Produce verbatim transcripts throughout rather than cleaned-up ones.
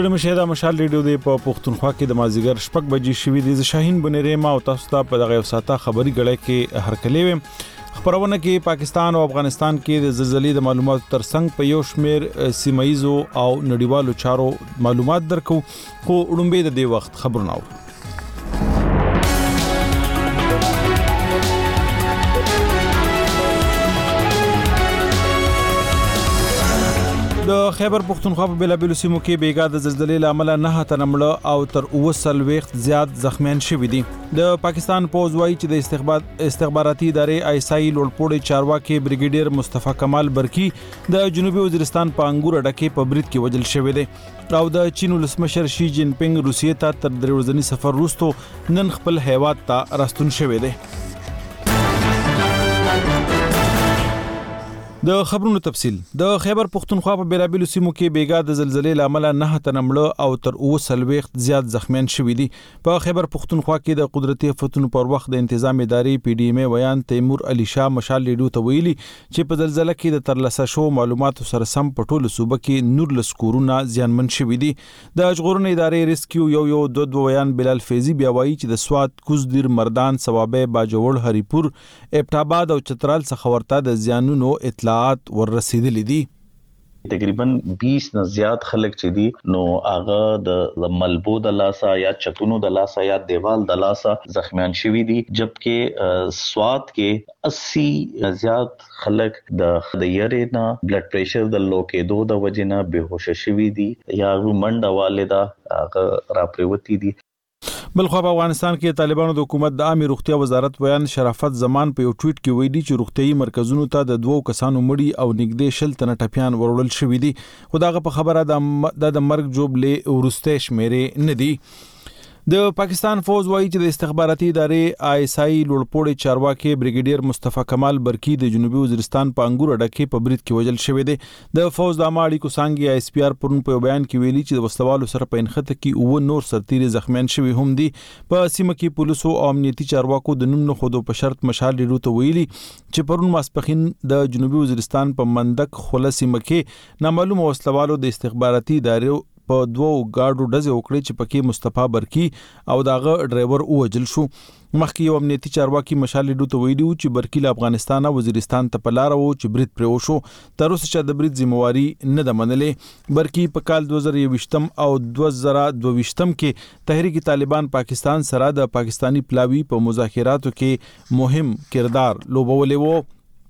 ستړي مشه د مشال ریډیو دی په پښتونخوا کې د مازیګر شپږ بجې شوې د شاهین بنری ما او تاسو ته په دغه ساته خبري غړې کې هرکلې و خبرونه کې پاکستان او افغانستان کې د زلزلې د معلوماتو ترڅنګ په یو شمیر سیمایزو او نړیوالو چارو معلومات درکو خو وړاندې د دې وخت خبرونه و د خیبر پختونخوا په بلابلو سیمو کې بیګا د زلزلې لامل نه تنمړه او تر اوسل وخت زیات زخمیان شوي دي د پاکستان پوز وایي چې د استخبارات استخباراتي ادارې آی اس آی لوړپوړي چارواکي بریګیډیر مصطفی کمال برکی د جنوبي وزیرستان په انګور اډه په برید کې وجل شوی دی او د چین ولسمشر شي جین پینګ روسیې ته تر درې ورځنی سفر وروسته نن خپل هیواد ته راستون شوی دی د خبرونو تفصيل د خیبر پختونخوا په بلابلو سیمو کې بیګا د زلزلې لامل نه تنمړه او تر اوسل وخت زیات زخمیان شوي دي په خیبر پختونخوا کې د قدرتي آفتونو پر وخت د انتظام ادارې پی ډی ایم ویان تیمور علي شاه مشال لیډو ته ویلي چې په زلزلې کې د ترلاسه شو معلوماتو سره سم په ټولو صوبه کې نور لسکورونه زیانمن شوي دي د ژغورنې ادارې ریسکیو یو یو دوه دوه ویان بلال فیضی بیا وایي چې د سواد کوزدیر مردان ثوابه باجوړ هریپور ابټاباد او چترال څخه ورته د زیانونو اطلاع ور رسیدلې دي تقریبا بیس نه زیات خلک چې دي نو هغه د ملبو د لاسا یا چتونو د لاسا یا دیوال د لاسا زخمیان شوي دي جبکې سواد کې اسی زیات خلک د خدایره نه بلډ پریشر د لو کې دوه د وجنه بهوش شوي دي یا منډه والده هغه راپریوتی دي بلخو په افغانستان کې طالبانو د حکومت د عامه روغتیا وزارت ویان شرافت زمان په یو ټویټ کې ویلي چې روغتيایي مرکزونو ته د دوو کسانو مړي او نګدې شل تنه ټپيان ورول شوې دي خداغه په خبره د د مرګ جوړلې ورسته شمیرې نه دي د پاکستان فوج وایي چې د استخباراتي ادارې آی اس آی لوړپوړي چارواکي بریګیډیر مصطفی کمال برکی د جنوبي وزیرستان په انګور اډه کې په برید کې وجل شوی دی د فوج د اماړي کو څنګه آی اس پی آر پرون په بیان کې ویلي چې د وسلوالو سره په انخته کې او نور سرتيري زخمیان شوي هم دي په سیمه کې پولیسو او امنیتي چارواکو د نوم نه خودو په شرط مشال ډیرو ته ویلي چې پرون ماسپخین د جنوبي وزیرستان په مندک خوله سیمه کې نامعلوم وسلوالو د استخباراتي ادارې په دوو گاډو ډزې وکړې چې پکې مصطفی برکی او داغه ډرایور اوجل شو مخکې یو امنیتي چارواکي مشال ډیډو ته ویلي چې برکی له افغانستان او وزیرستان ته په لار وو چې برید پرې وشو تر اوسه چې د برید ذمہواری نه ده منلې برکی په کال دوه زره یوویشت او دوه زره دوه ویشت کې تحریک طالبان پاکستان سره د پاکستانی پلاوی په مذاکراتو کې مهم کردار لوبولې وو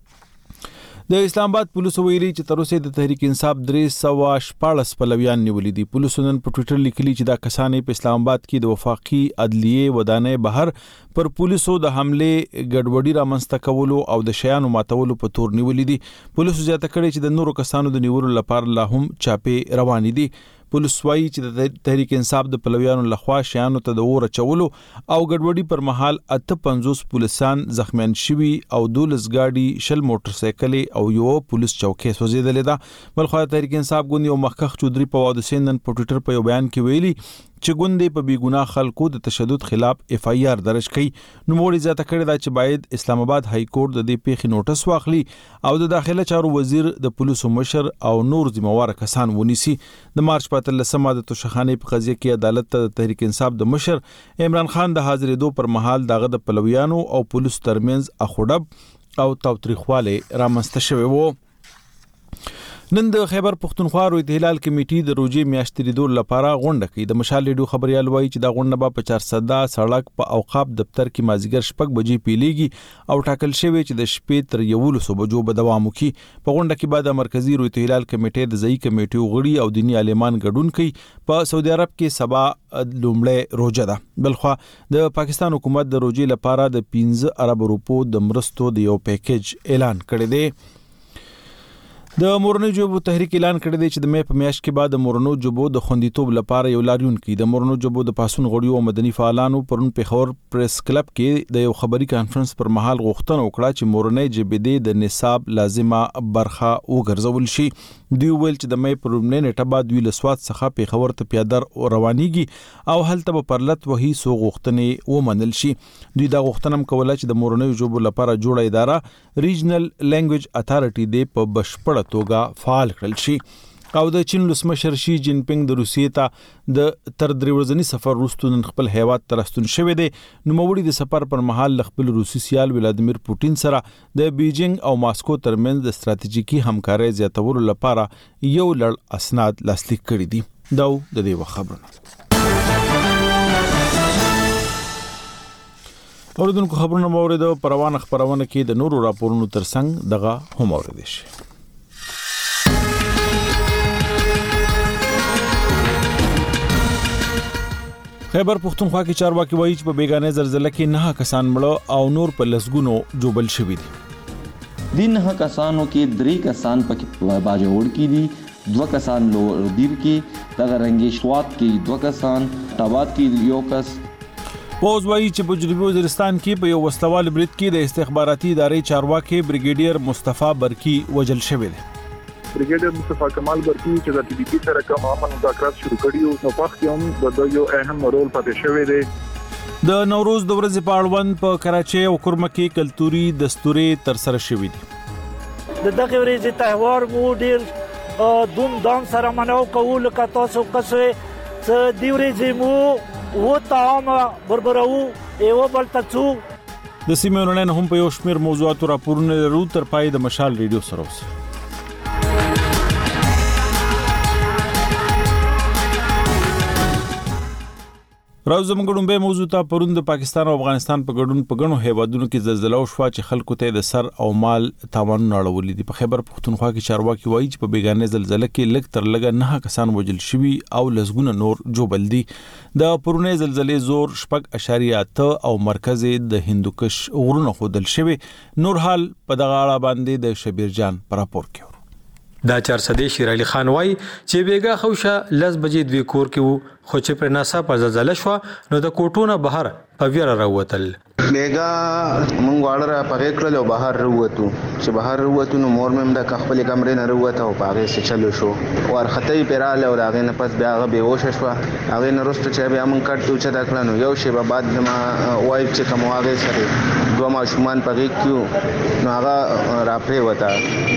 د اسلام آباد پولیس ویلي چې تر اوسه د تحریک انصاف درې سوه شپږ پلویان نیولې دي پولیس نن په ټوئیټر لیکلي چې دا کسانې په اسلام آباد کې د وفاقي عدلیه ودانې بهر پر پولیسو د حمله ګډوډي رامنځته کولو او د شیانو ماتولو په تور نیولې دي پولیسو زیاته کړي چې د نورو کسانو د نیولو لپاره لا هم چاپې روان دي پولیس وايي چې د تحریک انصاف د پلویانو لخوا شیانو ته د اور چولو او ګډوډي پر مهال اته پنځوس پولیسان زخمیان شوي او دولس گاډي شل موټر سایکل او یو پولیس چوکۍ سوځیدلې ده بلخو تحریک انصاف ګوند یو مخکخ چودري په واده سیندن په ټوئیټر په یو بیان کې ویلي چې ګوندې په بیګناه خلکو د تشدد خلاف اف آی آر درج کړي نو موري ځاته کړی دا چې باید اسلام آباد های کورټ د دې پیښې نوټس واخلي او د داخله چارو وزیر د پولیسو مشر او نور ذمہوار کسان ونیسي د مارچ په لسمه د توشخانې په قضیه کې عدالت ته تحریک انصاف د مشر عمران خان د حاضرېدو پر مهال دغه د پلویانو او پولیسو ترمنځ اخوډب او تاوتریخواله رامنځته شوی وو نن د خیبر پختونخوا رویت هلال کمیټې د روزي میاشتې لري لپاره غونډه کوي د مشال لیډو خبريال وایي چې دا غونډه په چار صدا سړک په اوقاف دفتر کې مازیګر شپږ بجې پیلېږي او ټاکل شوی چې د شپې تر یولسو بجو به دوام وکړي په غونډه کې بعد مرکزی رویت هلال کمیټې د ځای کمیټې غړي او دینی عالمان ګډون کوي په سعودي عرب کې سبا لومړی روزه ده بلخو د پاکستان حکومت د روزي لپاره د پنځه ارب روپو د مرستو د یو پیکیج اعلان کړی دی د مورنو جوبو تحریک اعلان کړی دی چې د مې په میاشت کې بعد د مورنو جوبو د خوندیتوب لپاره یو لاریون کوي د مورنو جوبو د پاسون غړیو او مدني فعالانو پرون په خبر پریس کلب کې د یو خبري کانفرنس پر مهال غوښتنه وکړه چې مورنې جبدې د نصاب لازمه برخه وګرځول شي دوی ویل چې د مې پر لومړۍ نیټه بعد ویل سواد څخه په خبر ته پیادر روانيږي او هلته په پرلط وਹੀ سو غوښتنې ومنل شي دوی دا غوښتنه کوله چې د مورنو جوبو لپاره جوړه اداره ریجنل لینګویج اتھارټي دی په بشپړ توګه فعال کړل شي او د چین ولسمشر شي جین پینګ د روسیې ته د تر درې ورځنی سفر وروسته نن خپل هیواد ته راستون شوی دی. نوموړي د سفر پر مهال خپل روسي سیال ولادیمیر پوتین سره د بیجینګ او ماسکو ترمنځ د ستراتیژیکي همکارۍ زیاتولو لپاره یو لړ اسناد لاسلیک کړي دي. دا د دې خبرونه اوریدونکو خبرونه مورید پروان خبرونه کې د نورو راپورونو ترڅنګ دغه هم اوریدل شي. خیبر پختونخوا کې چارواکي وایي چې په بیگانه زلزلہ کې نه کسان مړه او نور په لسګونو جوبل شوي دي. د نه کسانو کې درې کسان په باجوړ کې دي، دوه کسان لوړدیر کې، دغه رنګي شوات کې دوه کسان، ټابات کې یو کس. پوز وایي چې په جنوبي وزیرستان کې په یو وسلوال برید کې د استخباراتي ادارې چارواکي بریګیډیر مصطفی برکی وژل شوی دی. بریګیډیر مصطفی کمال برکی چې د ټي ډي پی سره کوم عمل مذاکرات شروع کړي او نو پخ هم د یو اهم رول پاتې شوی دی. د نوروز د ورځې په اړوند په کراچۍ او کرمه کې کلتوري دستورې تر سره شوې دي. د دغه ورځې تهوار مو ډیر دوم دام سره مناو کول لکه تاسو قصه څه دی ورځې مو و تام بربرو ایو بل تاسو د سیمې نن هم په یو شمېر موضوعاتو راپورونه لرو. تر پای د مشال ریډیو سره اوسئ. راو زموږ ډومبه موضوع ته پروند پاکستان او افغانستان په ګډون په غنو هیوادونو کې زلزلہ وشو چې خلکو ته د سر او مال تاوانونه اړولې دي. په خیبر پختونخوا کې چارواکي وایي چې په بیگانه زلزلہ کې لږ تر لږه نه کسان وژل شوي او لسګونه نور جوبل دي. د پرونه زلزلې زور شپږ اشاریه اته او مرکز د هندوکش غرونو خودل شوی. نور حال په دغه اړه باندې د شبیر جان پر راپور کې دا چار صدې شیر علي خان وای چې بیګا خوشه لس بجې دوی کور کې وو، خو چې پر ناسا په زلزلہ شو نو د کوټونه بهر په ویره راوتل. بیګا مونږ واړه په غیکړل او بهر وروتو چې بهر وروتو نو مور مې د خپل کمرې نه وروته او پاغه سره چلو شو ورخته پیراله او هغه نه پس بیا هغه بیهوش شو. هغه نه رسته چې بیا مونږ کټو چې دا کړنو یو شی به بعد ما وای چې کوم هغه سره دوه ماشومان په غیک کیو نو هغه راپې وتا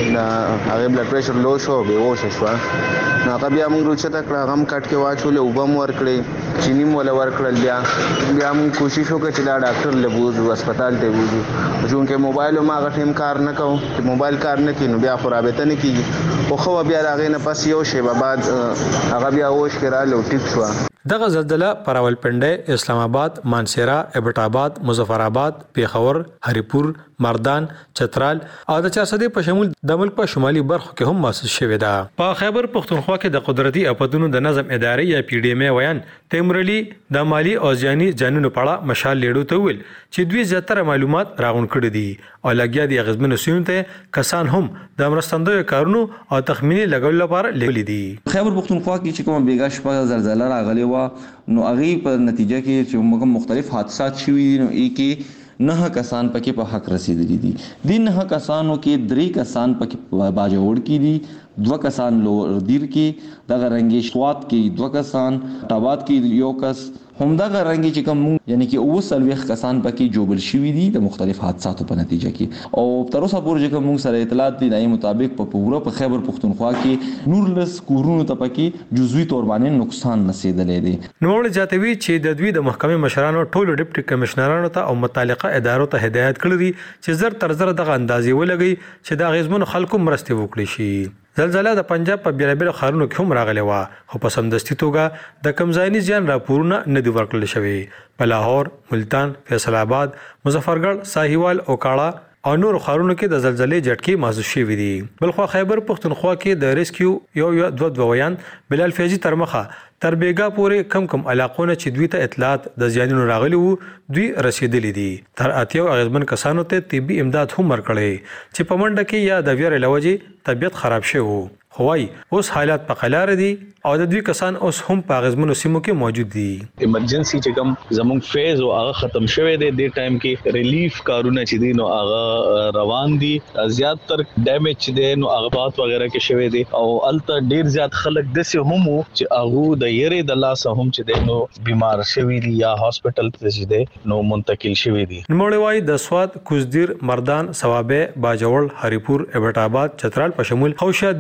هغه بلډ پريشر لو شو بیهوش شو. نو هغه بیا مونږ روچته کړه غم کټ کې واچول او بم ور کړې چینی مولا ور کړل. بیا بیا مونږ کوشش وکړه چې دا ډاکټر له بوزو هسپتال ته وځو، چونکه موبایل ما غټیم کار نه کوم، موبایل کار نه کینو بیا خو رابطه نه کیږي. خو خو بیا راغی نه پس یو شی به بعد هغه بیا وښ کړه لو ټیک شو. دغه زلزلہ پر راولپنډي، اسلام آباد، مانسیرا، ایبټ آباد، مظفر آباد، پیښور، هریپور، مردان، چترال او د چارسدې په شمول د ملک په شمالي برخو کې هم محسوس شوې ده. په خیبر پختونخوا کې د قدرتي اپدونو د نظم ادارې یا پی ډی ایم ویان تیمرلی د مالی او ځاني جنونو په اړه مشال لیډو ته ویل چې دوی زیاتره معلومات راغون کړي دي او لګیا دي غزمنو سیمو ته کسان هم د مرستندوی کارونو او تخمینی لګول لپاره لیکلي دي. خیبر پختونخوا کې چې کوم بیګا شپه زلزلہ راغلی و نو هغه په نتیجه کې چې موږ مختلف حادثات شوي نو ای کې نه کسان پکې په حق رسیدلي دي. د نه کسانو کې درې کسان پکې باجوړ کې دي، دوه کسان لوړدیر کې، دغه رنګي شوات کې دوه کسان، ټابات کې یو کس، همدغه رنګي چې کوم یعنی کې اوه سلويخ کسان پکې جوبل شوي دي د مختلف حادثاتو په نتیجه کې. او تر اوسه پورې چې کوم سره اطلاعات دي دای مطابق په پوره په خیبر پختونخوا کې نورلس کورونو ته پکې جزوی تور باندې نقصان رسیدلې دي. نوړ جاتوي چې د دوی د محکمې مشرانو ټولو ډیپټي کمشنرانو ته او متعلقه ادارو ته هدایت کړی دي چې زر تر زر دغه اندازې ولګي چې د غیزمن خلکو مرستې وکړي شي. زلزلہ د پنجاب په بیلابیل ښارونو کې هم راغلی و، خو په سمدستي توګه د کمزایني زیان راپورونه نه دي ورکړل شوي. په لاهور، ملتان، فیصل آباد، مظفرګړ، ساهیوال او کاړه او نور ښارونو کې د زلزلې جټکې محسوس شوي دي. بلخو خیبر پختونخوا کې د ریسکیو یو یو دوه دوه ویان بلال فیضي تر مخه تر بیګا پورې کم کم علاقونه چې دوی ته اطلاعات د زیانونو راغلي وو دوی رسیدلي دي. تر اتیاو اغیزمن کسانو ته طبي امداد هم ورکړي چې په منډه کې یا د ویرې لوجې طبیعت خراب شوی وو. خوای اوس حالات په قلار دي او د دوی کسان اوس هم په غزمنو سیمو کې موجود دي. ایمرجنسي چې کوم زموږ فیز او هغه ختم شوه دی د ټایم کې ریلیف کارونه چې دي نو هغه روان دي. زیات تر ډیمیج چې دي نو هغه بات وغیرہ کې شوه دي او الته ډیر زیات خلک د سه هم چې هغه د یری د لاسه هم چې دي نو بیمار شوی دي یا هاسپټل ته چې دي نو منتقل شوی دي. نوموړی وای د سواد، کوزدیر، مردان، ثوابه، باجوړ، هریپور، ایبټ آباد، چترال په شمول خوشه دیال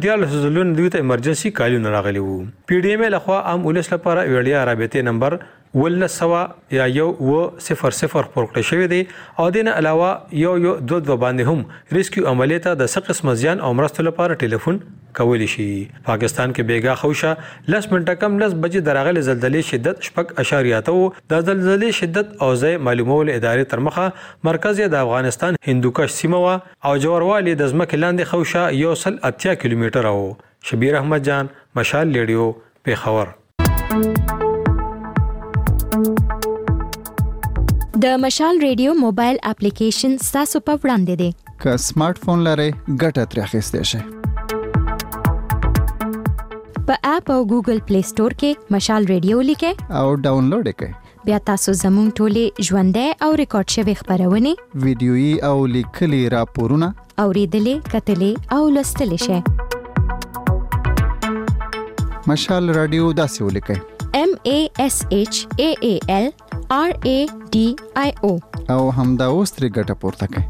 ځلون دوی ته ایمرجنسي کالونه راغلي وو. پی ډی ایم لخوا عام ولس لپاره وړیا رابطې نمبر ولس سوا یا یو و صفر صفر خپور کړی شوی دی او دین علاوه یو یو دو دو باندې هم ریسکیو عملیات د څه قسم زیان او مرستو لپاره ټلیفون کولی شي. پاکستان کې بیګا خوشه لس منټه کم لس بجې درغلي زلزلې شدت شپږ اشاریه ته د زلزلې شدت او ځای معلومول ادارې تر مخه مرکز د افغانستان هندوکش سیمه وا او جوړوالي د ځمکې لاندې خوشه یو سل اتیا کیلومتر او. شبیر احمد جان، مشال ریډیو، پیښور. د مشال ریډیو موبایل اپلیکیشن تاسو په وړاندې دی. که سمارټ فون لرئ ګټه ترې اخیستی شئ. په اپ او ګوګل پلی سٹور کې مشال ریډیو لیکئ او ډاونلوډ یې کړئ. بیا تاسو زموږ ټولې ژوندۍ او ریکارډ شوې خبرونه، ویډیويي او لیکلي راپورونه اوریدلې، کتلې او لوستلې شئ. مشال رادیو داسې ولیکئ: M A S H A A L R A D I O او همدا اوس ترې ګټه پورته کړئ.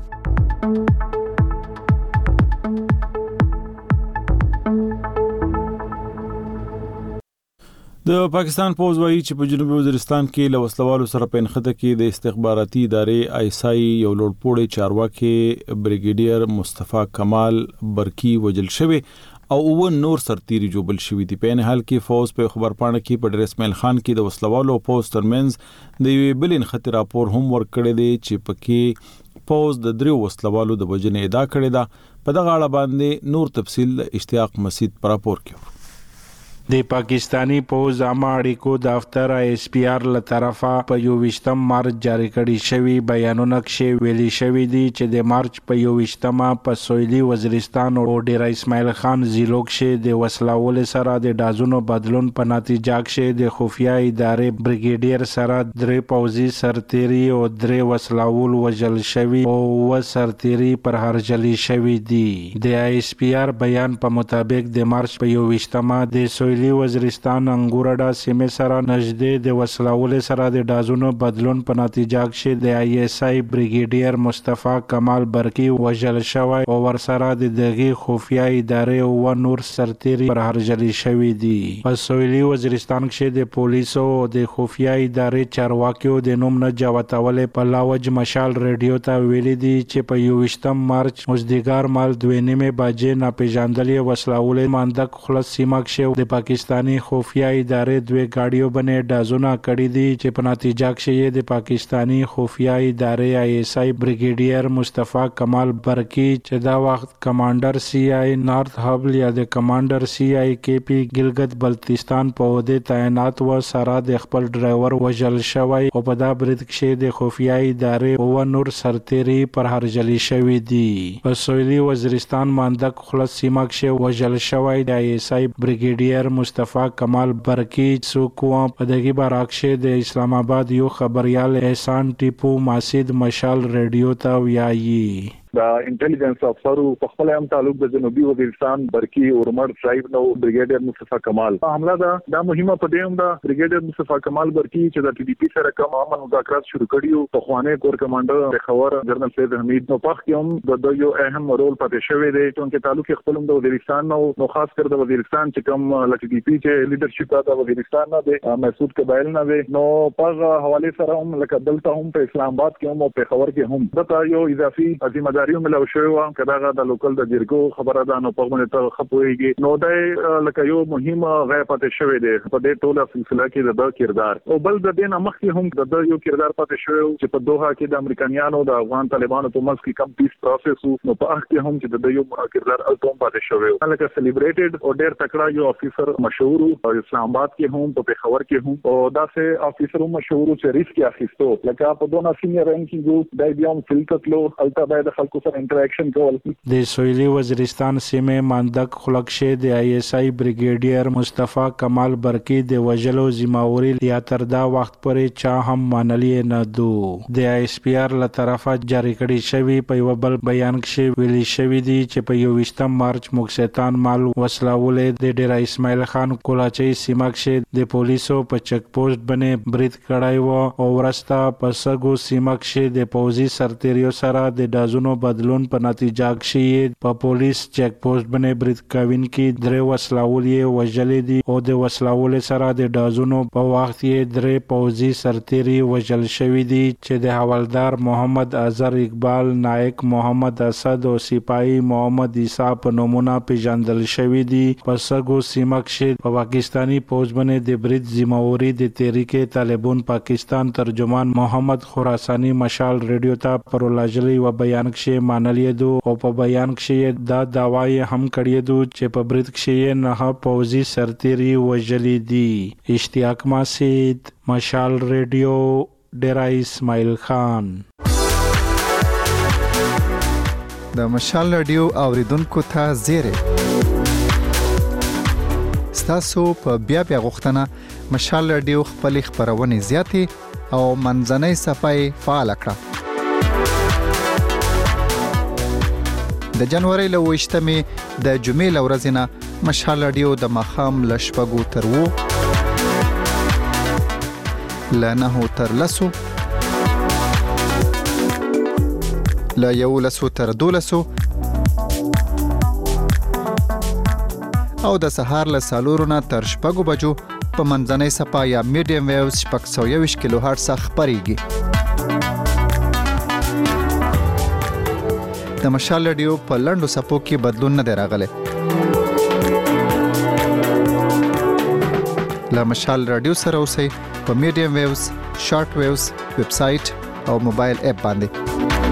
د پاکستان پوز وایي چې په جنوبي وزیرستان کې له وسلوالو سره په نښته کې د استخباراتي ادارې آی اس آی یو لوړپوړی چارواکي بریګیډیر مصطفی کمال برکی وجل شوی او او نور سرتیری جوبل شوی دي. په نه حال کې فوز په خبرپاڼه کې په ډیر اسماعیل خان کې د وسلوالو پوز ترمنځ د یو بل نښته راپور هم ورکړی دی چې پکې پوز د دریو وسلوالو د وجنې ادعا کړې ده. په دغه اړه باندې نور تفصیل اشتیاق مسعود پر راپور کې. د پاکستانی پوز عامه اړیکو دفتر ایس پی آر له طرفه په یوویشتم مارچ جاری کړي شوی بیانونه کې ویلي شوی دی چې د مارچ په یوویشتمه په سویلي وزیرستان او ډیر اسماعیل خان ضلعو کې د وسلوال سره د ډازونو بدلون په نتیجه کې د خفیه ادارې بریګیډیر سره درې پوزي سرتیری او درې وسلوال وژل شوی او و سرتیری پر هرجلی شوی دی. د ایس پی آر بیان په مطابق د مارچ په یوویشتمه د سویلي وزیرستان انګورډا سیمه سره نږدې د وسلوال سره د ډازونو بدلون په نتیجه کې د آی اس آی بریګیډیر مصطفی کمال برکی وژل شوی او ورسره د دغه خفیه ادارې او نور سرتیری پر هرجلی شوی دی. په سویلي وزیرستان کې د پولیسو او د خفیه ادارې چارواکیو د نوم نه جوړول په لاوج مشال ریډیو ته ویلي دي چې په یوویشتم مارچ مزدګار مال دوه نیمه بجې ناپېژندلې وسلوال ماندک خلاص سیمه کې د پاکستانی خفیه ادارې دوه گاډیو باندې ډازونه کړي دي چې په نتیجه کې د پاکستانی خفیه ادارې آی اس آی بریګیډیر مصطفی کمال برکی چې دا وخت کمانډر سی آی نارث هبل یا د کمانډر سی آی کې پی ګلګت بلتستان په عہده تعینات و سره د خپل ډرایور وژل شوی او په دا برید کې د خفیه ادارې او نور سرتیری پر هرجلی شوی دي. په سویلي وزیرستان ماندک خلاص سیمه کې وژل شوی د آی اس آی بریګیډیر مصطفی کمال برکی څوک و په دغه باراکشه د اسلام آباد یو خبريال احسان ټیپو ماسید مشال ریډیو ته ویایي. دا انټيليجنس افسرو په خپل هم تعلق د جنوبي وزیرستان برکی اورمړ صاحب نو بریګیډیر مصطفی کمال حمله دا د مهمه په دیوم دا بریګیډیر مصطفی کمال برکی چې د ټي ډي پی سره کوم امن مذاکرات شروع کړیو په خوانه کور کمانډر پیښور جنرال سید حمید نو پخ کوم د یو اهم رول پاتې شوی دی چې تعلق خپل د وزیرستان نو خاص کر د وزیرستان چې کوم ل ټي ډي پی چې لیډرشپ د وزیرستان نه دی مسعود قبایل نه دی نو په حواله سره هم لکه دلته هم په اسلام آباد کې هم او پیښور کې هم دا یو اضافي عظیم داریو ملو شوی و کداغه د لوکل د جرګو خبره ده نو په باندې ته خپويږي نو د لکه یو مهمه غیر پاتې شوی دی په دې ټوله سلسله کې د کردار او بل د دین مخکې هم د یو کردار پاتې شوی چې په دوحه کې د امریکایانو د افغان طالبانو په منځ کې کم پیس پروسس نو په هغه کې هم چې د یو کردار الټوم پاتې شوی لکه سلیبریټډ او ډیر تکړه یو افیسر مشهور او اسلام آباد کې هم په پیښور کې هم او داسې افیسر مشهور چې ریسک اخیستو لکه په دونه سینیئر رینکینګ د بیام فلکتلو الټا باید خلکو سره انټریکشن کول. د سویلي وزیرستان سیمه ماندک خلقشه د آی اس آی بریګیډیر مصطفی کمال برکی د وجلو ذمہواری یا تر دا وخت پورې چا هم منلی نه دو. د ایس پی آر له طرفه جاری کړي شوی په یو بل بیان کې ویلي شوی دی چې په یوویشتم مارچ مکسیتان مال وسلوال د ډیر اسماعیل خان کولاچي سیمه کې د پولیسو په چک پوسټ باندې برید کړای و او ورسته په سګو سیمه کې د پوزي سرتیریو سره د دازونو بدلون په نتیجه کې په پولیس چیک پوسټ باندې برید کوونکي درې وسلاول یې وژلې دي او د وسلاول سره د ډازونو په وخت یې درې پوځي سرتیري وژل شوي دي چې د حوالدار محمد اظهر اقبال، نائک محمد اسد او سپاهي محمد عیسی په نومونه پیژندل شوي دي. په سګو سیمه کې په پاکستانی پوځ باندې د برید ذمہواری د تحریک طالبان پاکستان ترجمان محمد خراسانی مشال ریډیو ته پرولاجلی و بیان کې مانلې دو او په بیان کې دا داوای هم کړی دو چې په برید کې نه پوځي سرتیري وژلې دي. اشتیاق ماسید، مشال ریډیو، ډیرا اسماعیل خان. د مشال ریډیو اوریدونکو ته زیره ستاسو په بیا بیا غوښتنه مشال ریډیو خپل خبرونه زیاتې او منځنۍ صفحه فعال کړه. د جنوري له وشتمې د جمعې لورځ نه مشال ریډیو د مخام لشپګو تر وو لنه تر لسو لا یو لسو تر دولسو او د سهار له سالورونه تر شپږو بجو په منځنۍ صفحه یا میډیم ویوز شپږ سوه یوویشت کیلو هرټز خپرېږي. د مشال ریډیو په لنډو صفحو کې بدلون نه دی راغلی. له مشال ریډیو سره اوسئ په میډیم ویوز، شارټ ویوز، ویب سایټ او موبایل اپ باندې.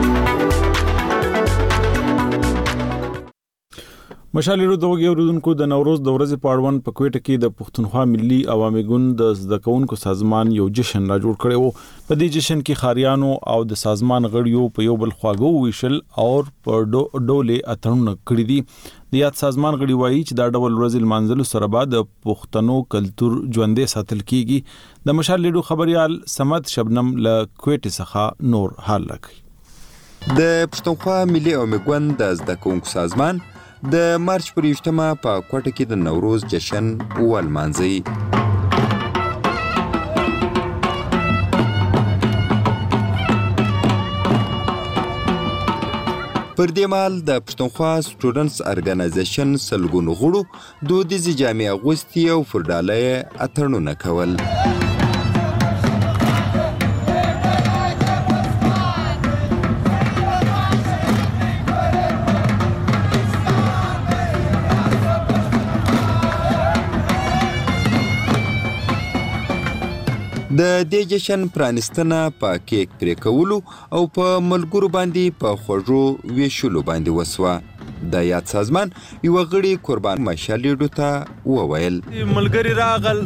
مشال ریډیو د وګړو اوریدونکو د نوروز د ورځې په اړوند په کوټه کې د پښتونخوا ملي عوامي ګوند د زده کوونکو سازمان یو جشن را جوړ کړی وو. په دې جشن کې خاریانو او د سازمان غړیو په یو بل خواږه ویشل او په ډولې اترونه کړی دي. د یاد سازمان غړي وایي چې دا ډول ورځې لمانځلو سره بعد د پښتنو کلچر ژوندې ساتل کیږي. د مشال ریډیو خبريال سمد شبنم له کوټه څخه نور حال راکړي. د پښتونخوا ملي عوامي ګوند د زده کوونکو سازمان د مارچ پر یوشتمه په کوټه کې د نوروز جشن ولمانځي. پر دې مهال د پښتونخوا سټوډنټس ارګنایزیشن سلګونو غړو دودیزې جامې اغوستې او پر ډاله یې اتڼونه کول. د دې جشن پرانستنه په کیک پرې کولو او په ملګرو باندې په خوږو ویشلو باندې وسوه. د یاد سازمان یو غړي قربان مشال ریډیو ته وویل ملګری راغل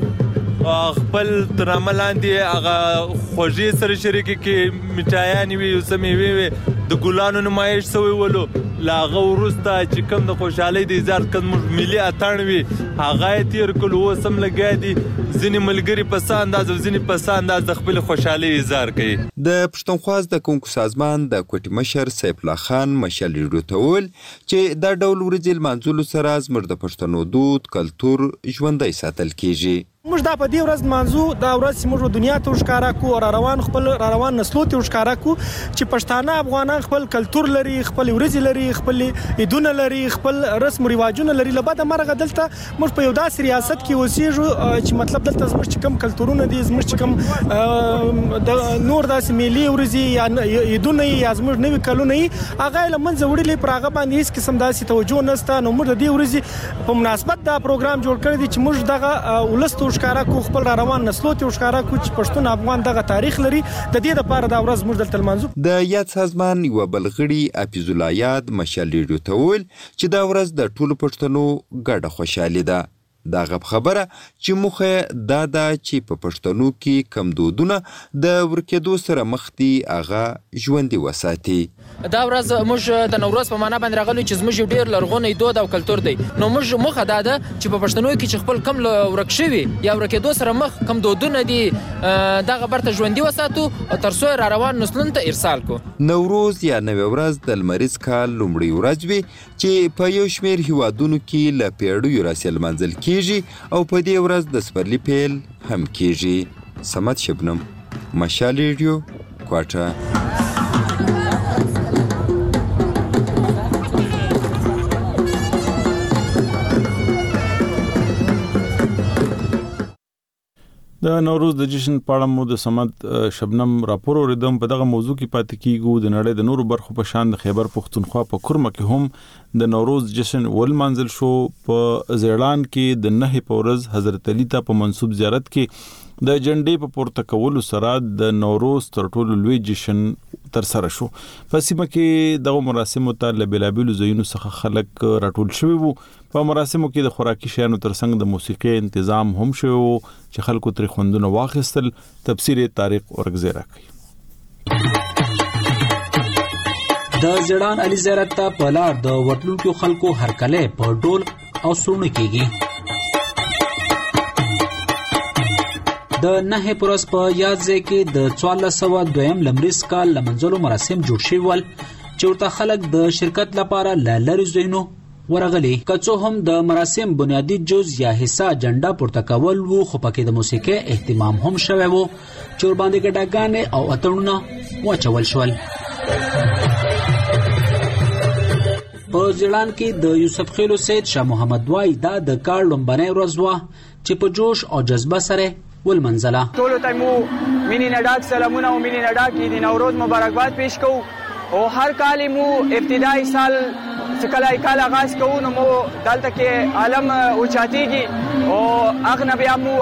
خپل ترامه لاندې هغه خوږې سره شریکې کې میټایانې وي، سمې وي، د ګلانو نمایش سوی ولو لاغه وروسته چې کوم د خوشحالۍ د اظهار کوم ملي اتڼ وي هغه یې تیر کړو. اوس هم لګیا دي ځینې ملګري په څه انداز او ځینې په څه انداز د خپلې خوشحالۍ اظهار کوي. د پښتونخوا زده کوونکو سازمان د کوټې مشر سیف الله خان مشال ریډیو ته وویل چې دا ډول ورځې لمانځلو سره زموږ د پښتنو دود کلتور ژوندی ساتل کیږي. موږ دا په دې ورځ مانځو دا ورځ چې موږ دنیا ته ښکارا کو او روان خپل روان نسلو ته ښکارا کو چې پښتانه افغانان خپل کلتور لري، خپل ورځې لري، خپل عیدونه لري، خپل رسم او رواجونه لري. لبد مرغه دلته موږ په یو داسې ریاست کې اوسېږو چې مطلب دلته زموږ کوم کلتورونه دي، زموږ کوم د نور داسې ملي ورځې یا عیدونه یا زموږ نوي کلونه هغه لمنځه وړلې پر هغه باندې هیڅ قسم داسې توجه نشته. نو موږ د دې ورځې په مناسبت دا پروګرام جوړ کړی دی چې موږ دغه ولستو ښکارا کو خپل روان نسلو ته ښکارا کو چې پښتون افغان دغه تاریخ لري. د دې لپاره دا ورځ موږ دلته لمانځو. د یاد سازمان یو بل غړي حفیظ الله یاد مشال ریډیو ته وویل چې دا ورځ د ټولو پښتنو ګډه خوشحالي ده. دا غب خبره چې مخه دا دا چې په پښتنو کې کم دودونه د ورکېدو سره مخ دي هغه ژوندي وساتي. دا ورځ موږ د نوروز په معنا باندې راغلو چې زموږ ډېر لرغونی دود او کلتور دی. نو موږ مخه دا ده چې په پښتنو کې چې خپل کم ورک شوي یا ورکېدو سره مخ کم دودونه دي دغه برته ژوندي وساتو او تر څو را روان نسلونو ته ارسال کو. نوروز یا نوی ورځ د لمریز کال لومړۍ ورځ وي چې په یو شمېر هیوادونو کې له پیړیو راهیسې لمانځل کېږي او په دې ورځ د سپرلي پیل هم کېږي. سمد شبنم، مشال ریډیو، کوټه. د نوروز د جشن په اړه مو د سمد شبنم راپور اوریدم. په دغه موضوع کې پاتې کیږو. د نړۍ د نورو برخو په شان د خیبر پختونخوا په کرمه کې هم د نوروز جشن ولمنځل شو. په زیړان کې د نه په ورځ حضرت علی ته په منسوب زیارت کې د جنډې په پورته کولو سره د نوروز تر ټولو لوی جشن تر سره شو. په سیمه کې دغه مراسمو ته له بلابلو ځایونو څخه خلک راټول شوي وو. په مراسمو کې د خوراکي شیانو ترڅنګ د موسیقي تنظیم هم شوی وو چې خلکو ترې خوندونه واخیستل. تفسیر طارق اورګزی راکوي. د زیړان علي زیارت ته په لار د ورتلونکو خلکو هرکله په ډول او سرونه کېږي. د نه پرس په یاد ځای کې د څوارلس سوه دویم لمریز کال لمنځلو مراسم جوړ شوي ول چې ورته خلک د شرکت لپاره له لرې ځایونو ورغلي. که څه هم د مراسم بنیادی جز یا حصہ جنډه پورته کول وو، خو پکې د موسیقي اهتمام هم شوی وو چې ورباندې ګډاګانې او اتڼونه واچول شول. په زیړان کې د یوسف خیلو سید شاه محمد وای دا د کال لومبنۍ ورځ وه چې په جوش او جذبه سره ولمنځله. ټولو ته مو مینې نه ډک سلامونه او مینې نه ډک د نوروز مبارکباد پیش کوو. او هر کال مو ابتدایي سال چې کله کال آغاز کوو نو مو دلته کې عالم اوچاتېږي او هغه نه بیا مو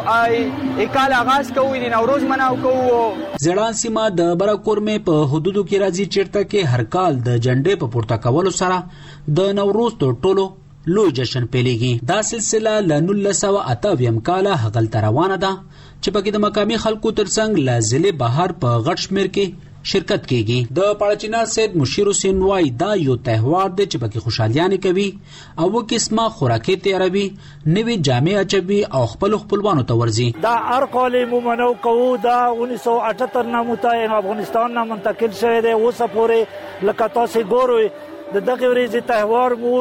کال آغاز کوو د نوروز مناو کوو. زیړان سیمه د برکورمې په حدودو کې راځي چیرته کې هر کال د جنډې په پورته کولو سره د نوروز تر ټولو لوی جشن پیلېږي. دا سلسله له نولس سوه اته اویایم کاله هغلته روانه ده چې پکې د مقامي خلکو ترڅنګ له ضلع بهر په غټ شمېر کې شرکت کیږي. د پاړچینار سید مشیر حسین وای دا یو تهوار دی چې پکې خوشالیانې کوي او قسمه خوراکي تیاروي، نوې جامې اچوي او خپل خپلوانو ته ورځي. دا هر کال مو منو کوو. دا انیس سو اٹھتر نه متعین افغانستان نه منتقل شوی دی. اوس پورې لکه تاسو ګورئ د دغه ورځې تهوار مو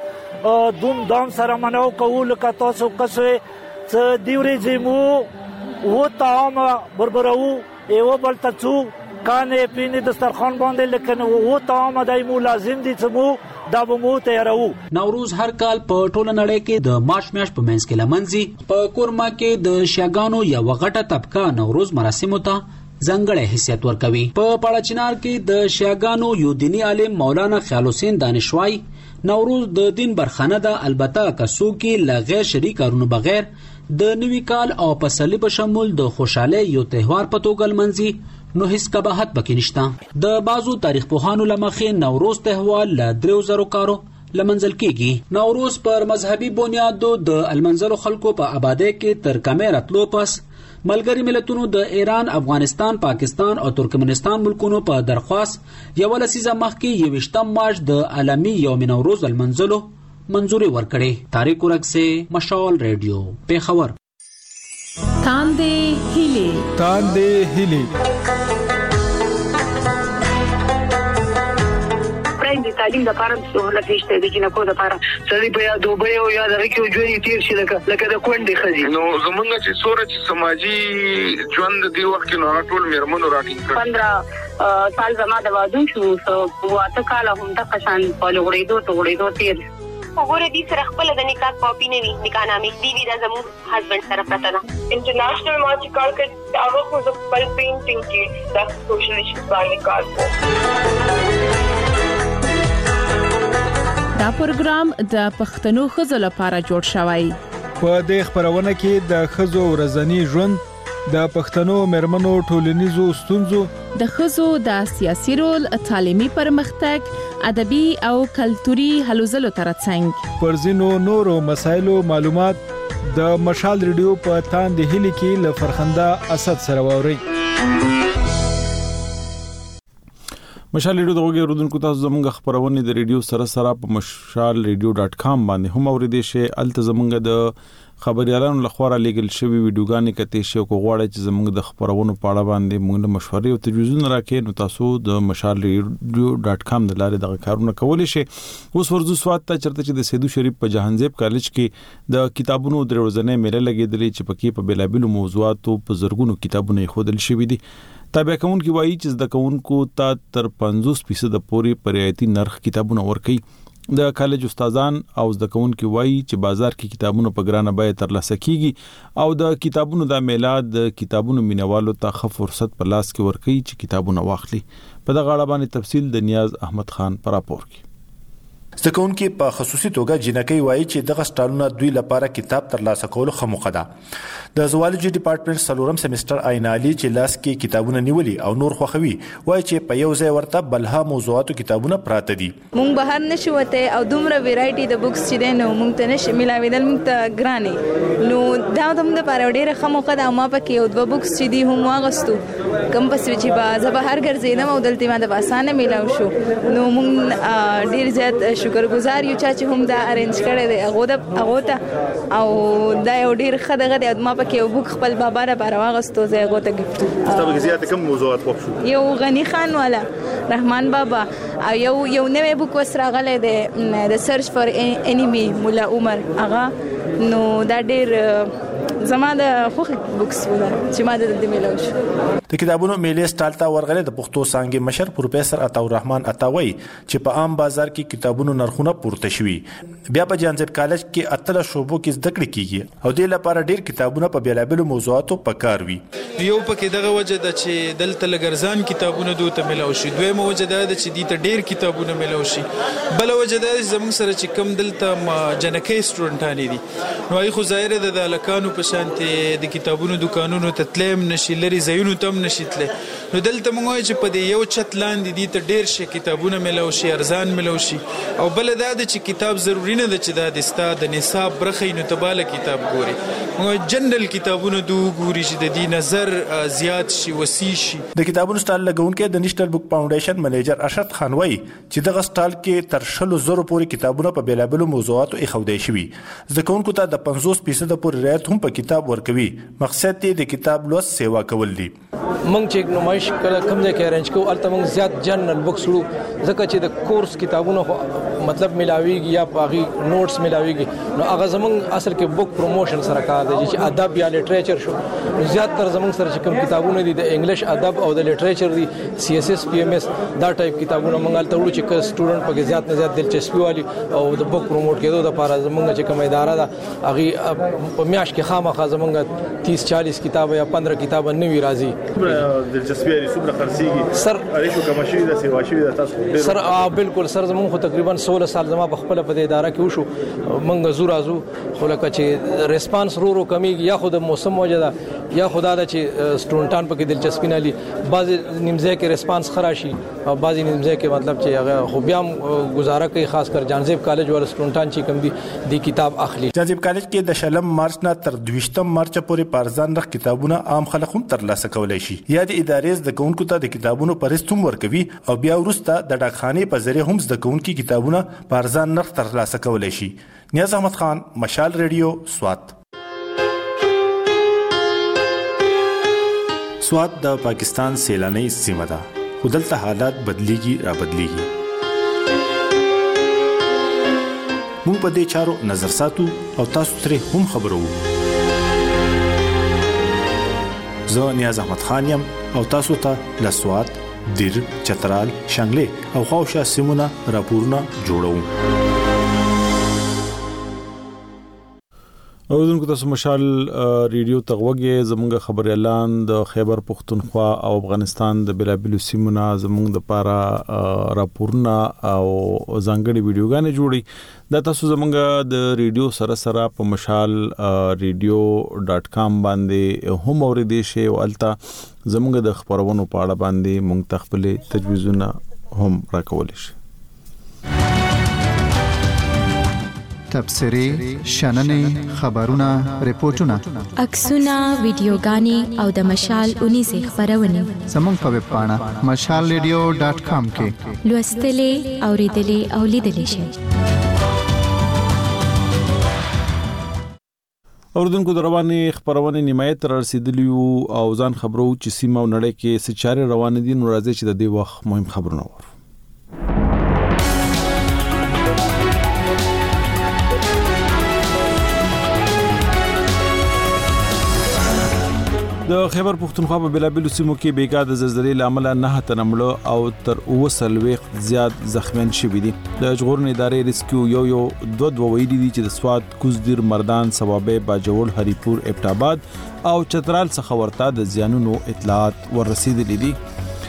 ډیر دوم دام سره منو کوو. لکه تاسو قصوي څه دی ورځې مو و طعام بربرو ایو بل تڅو کانې پینې دسترخوان باندې لیکن و طعام دایمو لازم دي چې مو دا به مو تیارو. نوروز هر کال په ټوله نړۍ کې د مارچ میاشت په منځ کې لمنځي. په کورما کې د شیاګانو یا وغټه طبقه نوروز مراسمو ته ځانګړی حیثیت ورکوي. په پاړچینار کې د شیاګانو یو دینی عالم مولانا خیال حسین دانشوای نوروز د دین برخانه ده، البته کسو کې له غیر شریک کارونو بغیر د نوي کال او پسرلي په شمول د خوشاله یو تهوار په توګه لمنځي. نو هیڅ قباحت پکې نشته. د بازو تاریخ پوهانو لمخې نوروز تهوار له دریو زرو کارو لمنځل کېږي. نوروز پر مذهبي بنیادو د المنځلو خلکو په آبادی کې تر کمې راتلو پس ملګری ملتونو د ایران، افغانستان، پاکستان او ترکمنستان ملکونو په درخواست یو لسیزه مخکې یوویشتم مارچ د عالمي یوم نوروز المنځلو منظوري ورکړې. طارق اورګزی، مشال ریډیو، پیښور. تاندې هیلې تاندې هیلې د تعلیم لپاره سهولت نشته د جنکو لپاره سړي په یاد دوبه او یاد راکې ژوند تیر شي لکه لکه د کونډې خزي. نو زمونږ چې سورج سماجی ژوند دی وخت کې نو ټول میرمنو راټینګ کړ. پندرہ سال زما د واده شو سو واته کال هم د قشان په لغړېدو ته غړېدو تیر وګوره دې سره خپل د نکاح کاپی نه وي نکاح نامې دی وی د زموږ هسبند سره پراته ده. انټرنیشنل ما چې کار کړ هغه خو د خپل پینټینګ کې د سوشل ایشوز باندې کار کوي. دا پروګرام د پښتنو ښځو لپاره جوړ شوی. په دې خبرونه کې د ښځو ورځنی ژوند، د پښتنو مېرمنو ټولنیزو ستونزو، د ښځو د سیاسي رول، تعلیمي پرمختګ، ادبي او کلتوري هلو ځلو ترڅنګ پر ځینو نورو مسایلو معلومات د مشال ریډیو په تاندې هیلې کې له فرخنده اسد سره ووري. مشال ریډیو د وګړو رودونکو تاسو زموږ خبرونه د ریډیو سره سره په مشال ریډیو ډاټ کام باندې هم اوریدئ شئ. الته زموږ د خبريالانو لخوا لیږل شوی ویډیوګانې کته شي او غواړئ چې زموږ د خبرونو په اړه باندې موږ مشورې او تجویزونه راکې نو تاسو د مشال ریډیو ډاټ کام د لارې دغه کارونه کولای شئ. اوس ورزو سواد ته چرته چې د سیدو شریف په جهانزیب کالج کې د کتابونو د ورځنې میله لګیدلې چې پکې په بلابلو موضوعاتو په زرګونو کتابونه خودل شوی دي. تابع کون کی وایي چې د کونکو ته تر پنځوس فیصد پورې په رعایتي نرخ کتابونه ورکړي د کالج استادان او زده کوونکي وایي چې بازار کې کتابونه په ګرانه بیه ترلاسه کیږي او د کتابونو د میلاد د کتابونو مینوالو ته ښه فرصت په لاس کې ورکوي چې کتابونه واخلي. په دغه اړه باندې تفصیل د نیاز احمد خان پر راپور کې. زده کوونکي په خصوصي توګه جنکۍ وایي چې دغه سټالونه دوی لپاره کتاب ترلاسه کول ښه موخه ده. د زوالجي ډپارټمنټ څلورم سیمستر عینالي چې لاس کې کتابونه نیولي او نور خوښوي وایي چې په یو ځای ورته بلها موضوعاتو کتابونه پراته دي. مونږ بهر نشو وته او دومره ویرایټي د بوکس چې دی نو مونږ ته نشي ملاویدل، مونږ ته ګرانې نو دا د موږ لپاره ډېره ښه موقع ده. ما پکې یو دوه بوکس چې دي هم واغستو کم پس چې به زه بهر ګرځېدم او دلته ما د اسانه میلاو شو نو مونږ ډېر زیات شکرګزار یو چې هم دا ارینج کړی دی هغه د هغه ته او دا یو ډېر ښه دغه دی. ما پکې یو بوک خپل بابا را بار واغستو زه هغه ته ګفت. تاسو کې زیات کوم موضوعات خوښ شو؟ یو غنی خان والا رحمان بابا او یو یو نوې بوک وسره غلې دی د سرچ فار انیمی مولا عمر هغه نو دا ډېر زما د خوخ بوکس ولا چې ما د دې ملاو شو. د کتابونو میلې سټال ته ورغلې د پښتو څانګې مشر پروفیسور عطا الرحمن عطاوي چې په عام بازار کې کتابونو نرخونه پورته شوي. بیا په جانزیب کالج کې اتل شوبو کې زده کړې کیږي او د لپاره ډېر کتابونه په بیلابل موضوعاتو پکار وي. یو پکې دغه وجه د چې دلته لګرزان کتابونه دوته ملاو شي، دویمه وجه دا د چې دې ته ډېر کتابونه ملاو شي، بل وجه دا چې زموږ سره چې کم دلته جنکۍ سټوډنټان دي نو ای خو ظاهر ده د لکانو په شانته د کتابونو دکانونو ته تلم نشي لري زینو تم نشي تل نو دلته موږ وایو چې په دې یو چت لاندې دي ته ډېر شي کتابونه ملاو شي، ارزان ملاو شي. او بل دا د چې کتاب ضروری نه ده چې دا د ستا د نصاب برخې نو تباله کتاب ګوري، موږ جنرال کتابونه دو ګوري چې د دې نظر زیات شي وسیع شي. د کتابونو سټال لګونکو د نېشنل بک فاونډیشن منیجر ارشد خان وایي چې دغه سټال کې تر شلو زرو پورې کتابونه په بیلابلو موضوعاتو ایښودای شوي. زده کوونکو ته د پنځوس فیصد پورې رعایت هم په کتاب ورکوي. مقصد یې د کتاب لوست سیوا کول دي. مونږ چې نمایش کله کوم ځای کې ارنج کوو الته مونږ زیات جنرال بوکس وړو ځکه چې د کورس کتابونو مطلب ملاويږي یا باغی نوټس ملاويږي نو هغه زمونږ اصل کې بوک پروموشن سره کار دی چې ادب یا لټریچر شو نو زیات تر زمونږ سره چې کوم کتابونه دي د انګلیش ادب او د لټریچر دي سی اس اس پی ام اس دا ټایپ کتابونه مونږ الته وړو چې سټوډنټ پکې زیات نه زیات دلچسپي والی او د بوک پروموټ کېدو لپاره زمونږ چې کوم اداره ده هغه په میاش کې خامخا زمونږ تیس چالیس کتاب یا پندرہ کتاب نوي راځي. دلچسپي لري څومره خرڅيږي سر اړیکو کوم شي د سیوا شي د تاسو سر بالکل سر زمون خو تقریبا سولہ سال زما په خپل په اداره کې وشو منګ زور ازو خو لکه چې ریسپانس رو رو کمیږي یا خود موسم موجوده یا خدا د چې سټوډنټان په کې دلچسپي نه لري بعض نیمځه کې ریسپانس خراشي او بعض نیمځه کې مطلب چې هغه خو بیا گزاره کوي خاص کر جانزیب کالج ور سټوډنټان چې کوم دي د کتاب اخلي. جانزیب کالج کې د شلم مارچ نه تر دویشتم مارچ پورې پارزان رخ کتابونه عام خلک هم ترلاسه کولای شي. یا د ادارې زده کوونکو ته د کتابونو پرست هم ورکوي او بیا وروسته د ډاکخانې په ذریعه هم زده کوونکي کتابونه په ارزان نرخ ترلاسه کولی شي. نیاز احمد خان، مشال ریډیو، سوات. سوات د پاکستان سیلاني سیمه ده خو دلته حالات بدلیږي را بدلیږي. موږ په دې چارو نظر ساتو او تاسو ترې هم خبرو. زه نیاز احمد خان یم او تاسو ته له سوات، دیر، چترال، شانګلې او خاوشا سیمونه راپورونه جوړوم. اوردونکو تاسو مشال ریډیو تغوګه زمونږ خبر اعلان د خیبر پختونخوا او افغانستان د بلابل سیمونه زمونږ د پاره راپورونه او ځانګړي ویډیوګانې جوړي دا تاسو زمونږ د ریډیو سره سره په مشال ریډیو ډاٹ کام باندې هم اوریدئ شئ او الته زمونږ د خبرونو په اړه باندې مونږ تخپل تجویزونه هم راکول شي. تبصری، شننې، خبرونه، ریپورتونه، عکسونه، ویډیوګانې او د مشال اونیزه خبرونه زموږ په ویب پاڼه مشال ریډیو ډاٹ کام کې لوستلې، اوریدلې او لیدلې شئ. اوردونکو درواني خبرونه نیمایت تر رسیدلیو او ځان خبرو چې سیمه او نړۍ کې څه چارې روان دي نو راځي چې د دې وخت مهم خبرونه ورو. د خیبر پختونخوا په بلابلو سیمو کې بیګا د زلزلې لامل نه تنه مړه او تر اوسل وخت زیات زخمیان شوي دي. د ژغورنې ادارې ریسکیو یو یو دوه دوه ویلي دي چې د سوات، کوزدیر، مردان، ثوابه، باجوړ، هریپور، ابټاباد او چترال څخه ورته د زیانونو اطلاعات ورسېدلې دي.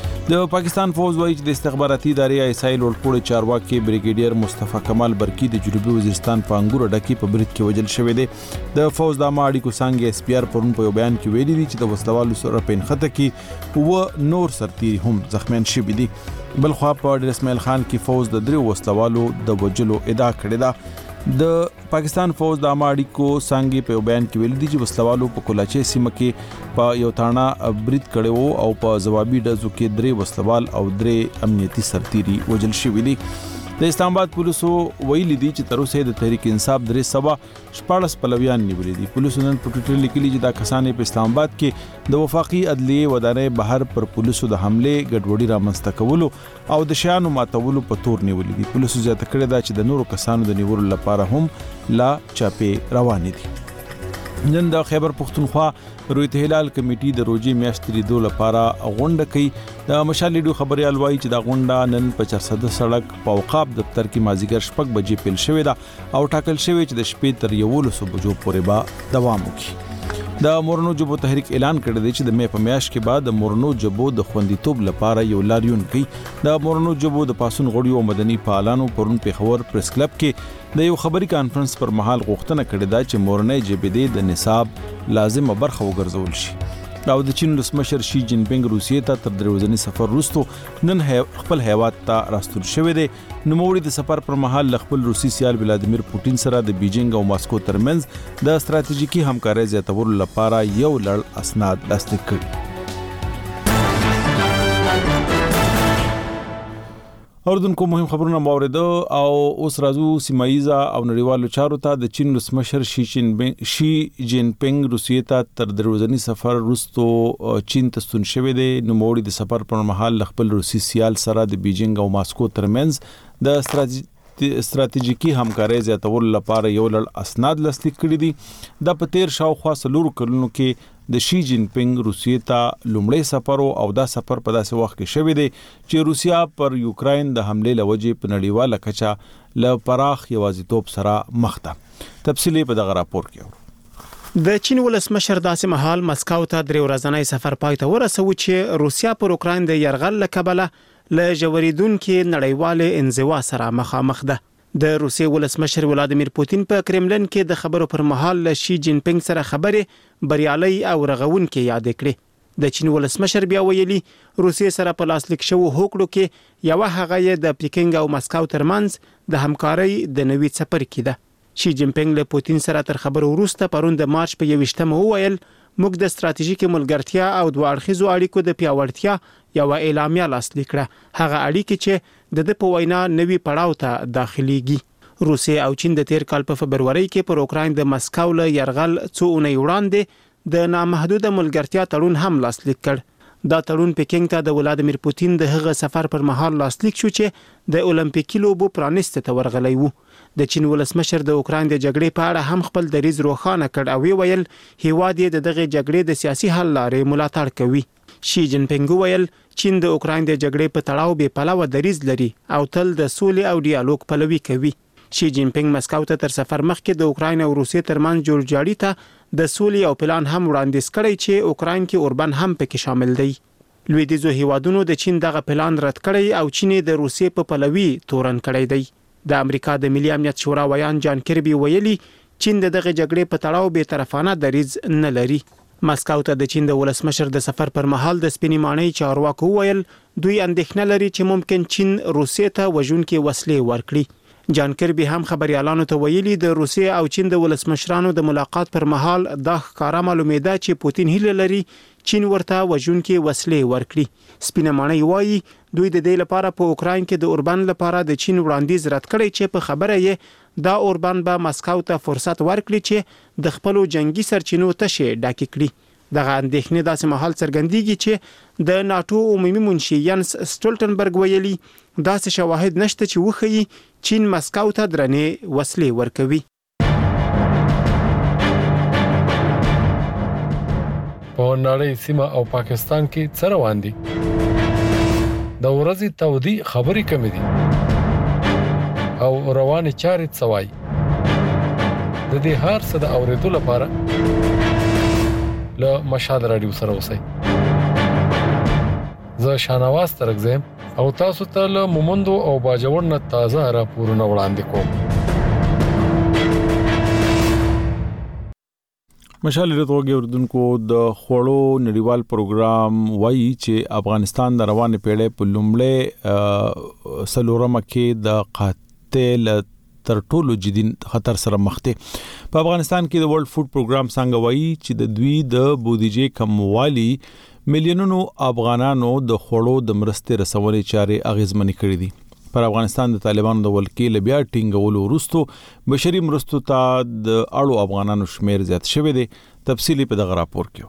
د پاکستان فوج وایي چې د استخباراتي ادارې آی اس آی لوړپوړی چارواکي بریګیډیر مصطفی کمال برکی د جنوبي وزیرستان په انګور ډکی په برید کې وژل شوی دی. د فوج د عامه اړیکو څانګې اس پی آر پرون په یو بیان کې ویلي دي چې د وسلوالو سره په نښته کې و نور سرتیري هم زخمیان شوي دي. بل خو په ډیر اسماعیل خان کې فوج د درې وسلوالو د وژلو ادعا کړې ده. د پاکستان فوج د عامه اړیکو څانګې په یو بیان کې ویلي دي چې وسلوالو په کولاچې سیمه کې په یو تاڼه برید کړی وو او په ځوابي ډزو کې درې وسلوال او درې امنیتي سرتیري وژل شوي دي. د اسلام آباد پولیسو ویلي دي چې تر اوسه د تحریک انصاف درې سبا شپاړس پلویان نیولي دي. پولیسو نن په ټویټر لیکلي چې دا کسان په اسلام آباد کې د وفاقي عدلیه ودانې بهر پر پولیسو د حمله ګډوډي رامنځته کولو او د شیانو ماتولو په تور نیولي دي. پولیسو زیاته کړې ده چې د نورو کسانو د نیولو لپاره هم لا چاپې روان دي. نن د خیبر پختونخوا رویت هلال کمیټي د روزي میاشتې لیدو لپاره غونډه کوي. د مشال لیډو خبريال وایي چې دا غونډه نن په چرسده سړک په اوقاف دفتر کې مازیګر شپږ بجې پیل شوې ده او ټاکل شوی چې د شپې تر یولسو بجو پورې به دوام وکړي. د مورنو جبو تحریک اعلان کړی دی چې د مې په میاشت کې بعد د مورنو جبو د خوندیتوب لپاره یو لاریون کوي. د مورنو جبو د پاسون غړیو او مدني فعالانو پرون پیښور پریس کلب کې د یو خبري کانفرنس پر مهال غوښتنه کړې ده چې مورنۍ جبې د نصاب لازمه برخه وګرځول شي. او د چین ولسمشر شي جین پینګ روسیې ته تر دروازنی سفر وروسته نن خپل هیواد ته راستون شوی دی. نوموړي د سفر پر مهال خپل روسي سیال ولادیمیر پوتین سره د بیجینګ او ماسکو ترمنځ د ستراتیژیکي همکارۍ زیاتولو لپاره یو لړ اسناد لاسلیک کړي. اوردونکو مهم خبرونه موریده او اوس راځو سیمایزه او نړیوالو چارو ته. د چین ولسمشر شي جین شي جین پینګ روسیې ته تر دروازنی سفر وروسته چین ته ستون شوی دی. نوموړي د سفر پر مهال خپل روسي سیال سره د بیجینګ او ماسکو ترمنځ د ستراتیژیکي همکارۍ زیاتولو لپاره یو لړ اسناد لاسلیک کړي دي. د په تیر شاوخوا څلورو کلونو کې د شي جین پینګ روسیې ته لومړی سفر او دا سفر په داسې وخت کې شوی دی چې روسیا پر یوکراین د حمله لوجې په نړیواله کچه له پراخ یوازیتوب سره مخ ده. تفصیلی په دغه راپور کې د چین ولسمشر داسې مهال مسکو ته درې ورځنی سفر پای ته ورسوي چې روسیا پر اوکراین د يرغل لکبله له جوړیدونکو نړیوال انزوا سره مخامخ ده. د روسي ولسمشر ولادیمیر پوتین په کرملن کې د خبرو پر مهال له شي جین پینګ سره خبرې بریالي او رغونکې یاد کړې. د چین ولسمشر بیا ویلي روسي سره په لاسلیک شوو هوکړو کې یو هغه د پیکینګ او مسکو ترمنځ د همکارۍ د نوي څپر کې ده. شي جین پینګ له پوتین سره تر خبرو وروسته پرون د مارچ په یوشتمه وویل موږ د ستراتیژیکي ملګرتیا او دوه اړخیزو اړیکو د پیاوړتیا یو اعلامیه لاسلیک کړه. هغه اړیکې چې د د په وینا نوي پړاو ته داخليږي. روسیا او چین د تیر کال په فبرवरी کې پر اوکراین د مسکو له يرغل څو اونۍ وړاندې د نامحدوده ملګرتیا تړون هم لاسلیک کړ. دا تړون پکینګ ته د ولادیمیر پوتین د هغه سفر پر مهال لاسلیک شو چې د اولمپیکي لوبو پرانیست ته ورغلی وو. د چین ولسمشر د اوکراین د جګړې په اړه هم خپل دریځ روښانه کړ او ویل هیواد یې د دغه جګړې د سیاسي حل لارې ملاتړ کوي. شي جین پینګ ویل چین د اوکراین د جګړې په تړاو به پلوه دریځ لري او تل د سولې او ډیالوګ پلوي کوي. شي جین پینګ مسکو ته تر سفر مخکې د اوکراین او روسیې ترمنځ جوړجاړي ته د سولې او پلان هم وړاندیز کړی چې اوکراین کې اوربن هم پکې شامل دی. لویدیځو هیوادونو د چین دغه پلان رد کړی او چین د روسیې په پلوي تورن کړی دی. د امریکا د ملي امنیت شورا ویان جان کربي ویلي چین دغه جګړې په تړاو به طرفانه دریځ نه لري. مسکو ته د چین د ولسمشر د سفر پر مهال د سپینې ماڼۍ چارواکو ویل دوی اندېښنه لري چې ممکن چین روسیې ته وژونکې وسلې ورکړي. جان کربي هم خبريالانو ته ویلي د روسیې او چین د ولسمشرانو د ملاقات پر مهال دا ښکارا معلومېده چې پوتین هیله لري چین ورته وژونکې وسلې ورکړي. سپینې ماڼۍ وایي دوی د دې لپاره په اوکراین کې د اوربن لپاره د چین وړاندیز رد کړی چې په خبره یې دا اوربن به مسکو ته فرصت ورکړي چې د خپل جنگي سرچینو تشه ډاکې کړي. دغه اندېښنې داسې مهال څرګندېږي چې د ناتو عمومي منشي ینس سټولټنبرګ ویلي داسې شواهد نشته چې وښيي چین مسکو ته درنې وسلې ورکوي. په نړۍ سیمه او پاکستان کې څه روان دي؟ د ورځې تودي خبرې کمې دي او روانې چارې څوای. د دې هر څه د اورېدو لپاره له مشهد رادیو سره اوسئ. زه شانواز ترغزم او تاسو ته له مومندو او باجوړ نه تازه راپورونه وړاندې کوم. مشال رتوګي اردوونکو د خوړو نړیوال پروګرام وایي چې افغانستان د روانې پیړۍ په لومړی سلورمه کې د قاتل تر ټولو جدي خطر سره مخ دی. په افغانستان کې د ورلد فود پروګرام څنګه وایي چې د دوی د بودیجې کموالی میلیونونو افغانانو د خوړو د مرستې رسونې چارې اغیزمنې کړې دي. پر افغانستان د طالبانو د ولکې لبیا ټینګولو وروسته بشري مرستو ته د اړو افغانانو شمیر زیات شوی دی. تفصیلی په دغه راپور کې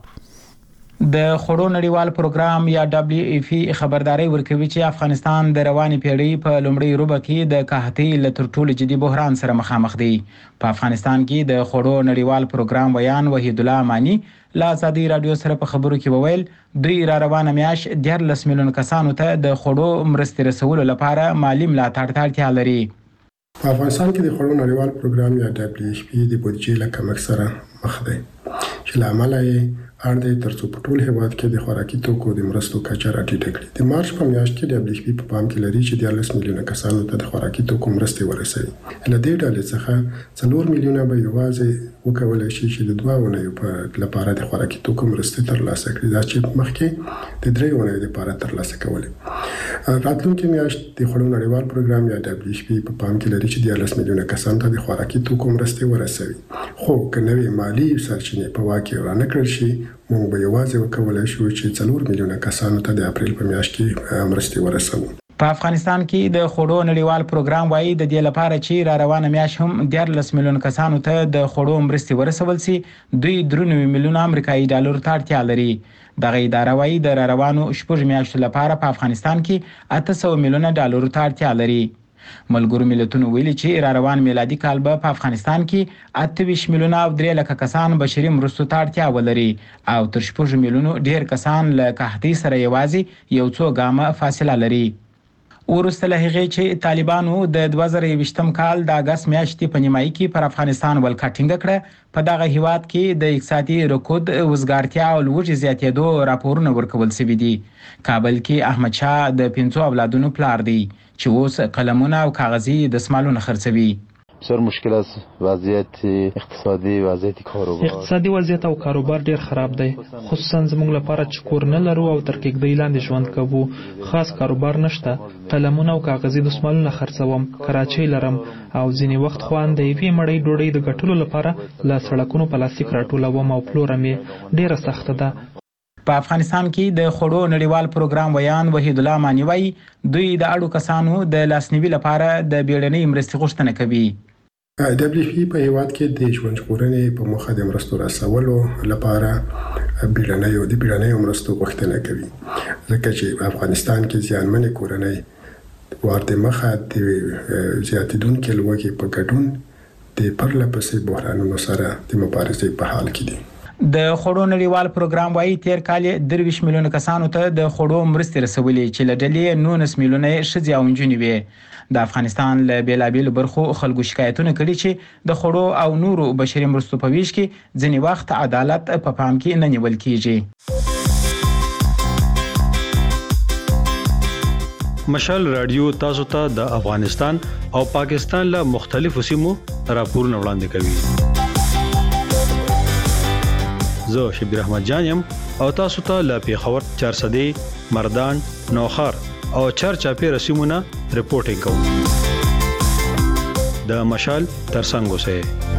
د خوړو نړیوال پروګرام یا دبليو اف پی خبرداري ورکوي چې افغانستان د روانې پیړۍ په لومړۍ روبه کې د قحطۍ له تر ټولو جدي بحران سره مخامخ دی. په افغانستان کې د خوړو نړیوال پروګرام ویان وحید الله امانی لا آزادي رادیو سره په خبرو کې وویل دوی را روانه میاش دیارلس میلیون کسانو ته د خوړو مرستې رسولو لپاره مالی ملاتړ ته اړتیا لري. په افغانستان کې د خوړو نړیوال پروګرام یا دبليو اف پی د بودیجې له کمښت سره مخ دی چې لامل یې اړ دی ترڅو په ټول هیواد کې د خوراکي توکو د مرستو کچه راټیټه کړي. د مارچ په میاشت کې دبليو اف پی په پام کې لري چې دیارلس میلیونه کسانو ته د خوراکي توکو مرستې ورسوي. له دې ډلې څخه څلور میلیونه به یوازې وکولای شي چې د دوه اونیو په لپاره د خوراکي توکو مرستې ترلاسه کړي، دا چې مخکې د درې اونیو لپاره ترلاسه کولې. راتلونکي میاشت د خوړو نړیوال پروګرام یا دبليو اف پی په پام کې لري چې دیارلس میلیونه کسانو ته د خوراکي توکو مرستې ورسوي. خو که نوې مالی سرچینې په واقع رانه کړل شي موږ به یوازې وکولای شو چې څلور میلیونه کسانو ته د اپریل په میاشت کې مرستې ورسوو. په افغانستان کې د خوړو نړیوال پروګرام وایي د دې لپاره چې را روانه میاشت هم دیارلس میلیون کسانو ته د خوړو مرستې ورسول سي دوی درې میلیون امریکایي ډالر ته اړتیا لري. دغه اداره وایي د را روانو شپږ میاشتو لپاره په افغانستان کې اته سوه میلیون ډالر ته اړتیا لري. ملګرو ملتونو ویلي چې را روان میلادي کال به په افغانستان کې اته ویشت میلیونه او درې لکه کسان بشري مرستو ته اړتیا ولري او تر شپږ میلیونو ډیر کسان له قحطۍ سره یوازې یو څو ګامه فاصله لري. وروسته له هغې چې طالبانو د دوه زره یوویشتم کال د اګست میاشتې په نیمایي کې پر افغانستان ولکه ټینګه کړه، په دغه هیواد کې د اقتصادي رکود، وزګارتیا او لوږې زیاتېدو راپورونه ورکول شوي دي. کابل کې احمد شاه د پنځو اولادونو پلار دی چې اوس قلمونه او کاغذي دستمالونه خرڅوي. بسیار مشکل است وضعیت اقتصادي وضعیت کاروبار اقتصادي وضعیت او کاروبار ډیر خراب دی، خصوصا زموږ لپاره چې کور نه لرو او تر کېږدۍ لاندې ژوند کوو. خاص کاروبار نشته، قلمونه او کاغذي دستمالونه خرڅوم، کراچۍ لرم او ځینې وخت خو ان د یوې مړۍ ډوډۍ د ګټلو لپاره له سړکونو پلاستیک راټولوم او پلوره مې ډیره سخته ده. په افغانستان کې د خوړو نړیوال پروګرام ویان وحید الله امانی وایي دوی د اړو کسانو د لاسنیوي لپاره د بیړنۍ مرستې غوښتنه کوي. دبليو اف پی په هیواد کې د ژوند ژغورنې په موخه د مرستو رسولو لپاره بیړنۍ او د بیړنۍ مرستو غوښتنه کوي، ځکه چې په افغانستان کې زیانمنې کورنۍ ورته مخه د زیاتېدونکو لوږې په ګډون د پرله پسې بحرانونو سره د مبارزې په حال کې دي. د خوړو نړیوال پروګرام وایي تیر کال درویشت میلیونه کسانو ته د خوړو مرستې رسولې چې له ډلې نولس میلیونه ښځې او نجونې وې. د افغانستان له بیلابیلو برخو خلکو شکایتونه کړي چې د خوړو او نورو بشري مرستو په ویش کې ځینې وخت عدالت په پام کې نه نیول کیږي. مشال رادیو تاسو ته د افغانستان او پاکستان له مختلفو سیمو راپورونه وړاندې کوي. زه شبیر احمد جان یم او تاسو ته له پیښور، چارسدې، مردان، نوخار او چارچاپیر سیمونه رپورټینګ کوم. د مشال ترڅنګ اوسئ.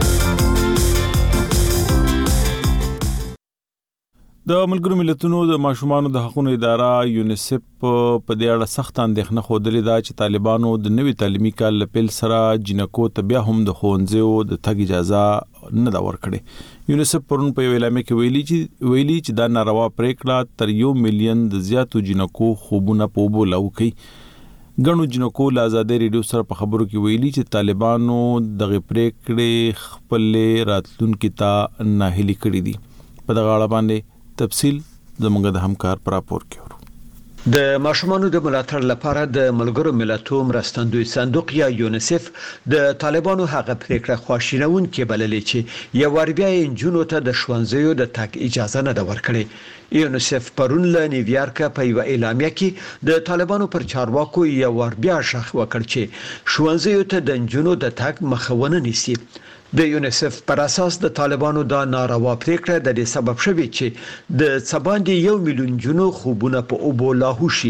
د ملګرو ملتونو د ماشومانو د حقوقو اداره یونیسف په دې اړه سخت اندېښنه خوده ده چې طالبانو د نوي تعلیمي کال له پیل سره جنکو ته بیا هم د ښوونځیو د تګ اجازه نه دا ورکړي. یونیسف پرون په یو اعلامیه کې ویلي چې ویلي چې دا ناروا پریکړه تر یو میلیون د زیاتو جنکو خوبونه په وبو لاوکي. ګڼو جنکو له آزادۍ ریډیو سره په خبرو کې ویلي چې طالبانو دغه پریکړې خپل راتلونکي ته ناهیلي کړې دي. په دغه اړه باندې تفصیل زموږ د همکار پر راپور کې ورو. د ماشومانو د ملاتړ لپاره د ملګرو ملتونو مرستندوی صندوق یا یونیسف د طالبانو هغه پریکړه خواشینون کې بللې چې یو ور بیا انجونو ته د ښوونځیو د تګ اجازه نه ده ورکړې. یونیسف پرون له نیویارک په یو اعلامیه کې د طالبانو پر چارواکو یو ور بیا شخ وکړ چې ښوونځیو ته د انجونو د تګ مخونه نیسي. د یونیسف پر اساس د طالبانو دا ناروا پریکړه د دې سبب شوی چې د څباندې یو میلیون جنو خوبونه په اوبو لاهو شي.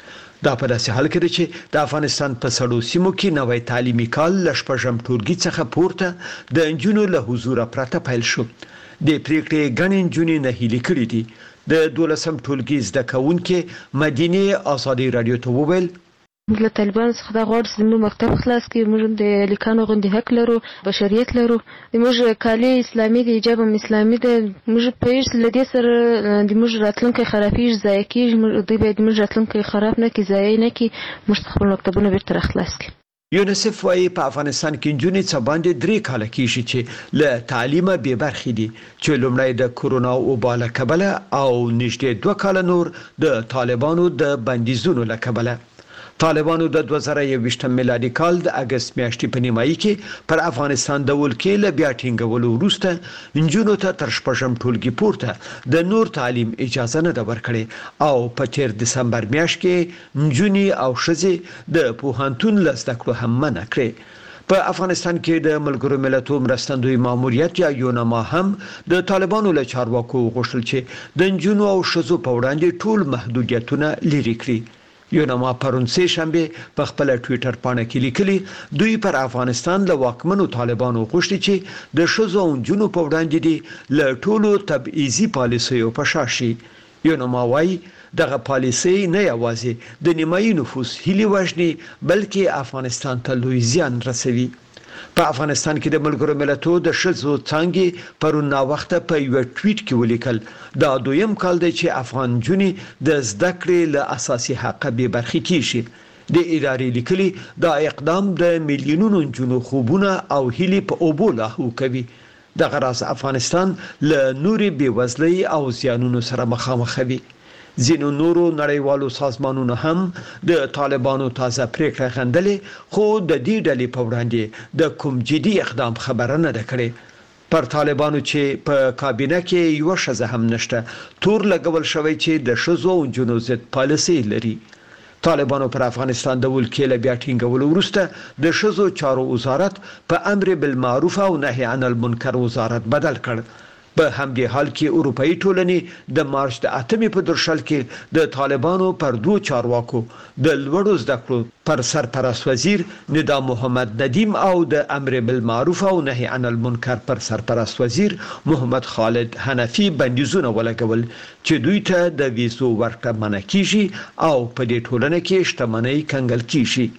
دا په داسې حال کې چې د افغانستان په سړو سیمو کې نوې تعلیمي کال ل شپږم ټولګي څخه پورته د انجونو له حضور پرته پیل شو. د پریکړې غنین جونې نه هلي کړې دي. د دولسم ټولګي زده کوونکې مدینه آزادي رادیو ته وویل موږ له طالبانو څخه دا غواړو چې موږ مکتب خلاص کړو، موږ د لیکانو غوندې حق لرو، بشریت لرو، موږ کالي اسلامي دي، حجاب هم اسلامي ده، موږ په هیڅ لدې سره د موږ راتلونکي خرابېږي، ضایع کېږي، دوی باید موږ راتلونکي خراب نه کړي، ضایع نه کړي، موږ خپل مکتبونه بیرته راخلاص کړي. یونیسف وايي په افغانستان کې نجونې څه باندې درې کاله کېږي چې له تعلیمه بې برخې دي، چې لومړی د کورونا وبا له کبله او نږدې دوه کاله نور د طالبانو د بندیزونو له کبله. طالبانو د دوه زره یوویشتم میلادي کال د اگست میاشتې په نیمایي کې پر افغانستان د ولکې له بیا ټینګولو وروسته نجونو ته تر شپږم ټولګي پورته د نور تعلیم اجازه نه ده ورکړې او په تیر دسمبر میاشت کې نجونې او ښځې د پوهنتون له زده کړو هم منع کړې. په افغانستان کې د ملګرو ملتونو مرستندوی ماموریت یا یونما هم د طالبانو له چارواکو غوښتل چې د نجونو او ښځو په وړاندې ټول محدودیتونه لرې کړي. یونما پرون سه شنبه په خپل ټوئیټر باندې کې لیکلي دوی پر افغانستان له واکمنو طالبانو غوښتي چې د شذو او جنو په وړاندې دي له ټولو تبعیضي پالیسیو په شا شي. یونما وايي دغه پالیسي نه یوازې د نیمایي نفوس هلي وژني بلکې افغانستان ته لوی زیان رسوي. په افغانستان کې د ملګرو ملتونو د شذو څنګه پرون نا وخت په یو ټویټ کې ولیکل دا دویم کال دی چې افغان جنې د زده کړې له اساسي حق به برخې کیږي. د ادارې لیکلي دا اقدام د میلیونونو جنو خوبونه او هلي په اوبو لاهو کوي. د غراس افغانستان له نوري بیوزلۍ او زیانونو سره مخامخ وي. ځینو نورو نړیوالو سازمانونو هم د طالبانو تازه پریکړه غندلې خو د دې ډلې په وړاندې د کوم جدي اقدام خبره نه ده کړې. پر طالبانو چې په کابینه کې یو ښځه هم نشته تور لګول شوی چې د ښځو او نجونو ضد پالیسي لري. طالبانو پر افغانستان د ولکې له بیا ټینګولو وروسته د ښځو چارو وزارت په امر بالمعروف او نهي عن المنکر وزارت بدل کړ. په همدې حال کې اروپאי ټولنې د مارچ د اتمې په درشل کې د طالبانو پر دوه چارواکو د لوړو زده کړو پر سرپرست وزیر ندا محمد ندیم او د امر بالمعروف او نهي عن المنکر پر سرپرست وزیر محمد خالد حنفي بندیزونه ولګول چې دوی ته د ویزو ورکړه منع کیږي او په دې ټولنه کې شتمنۍ کنګل کیږي.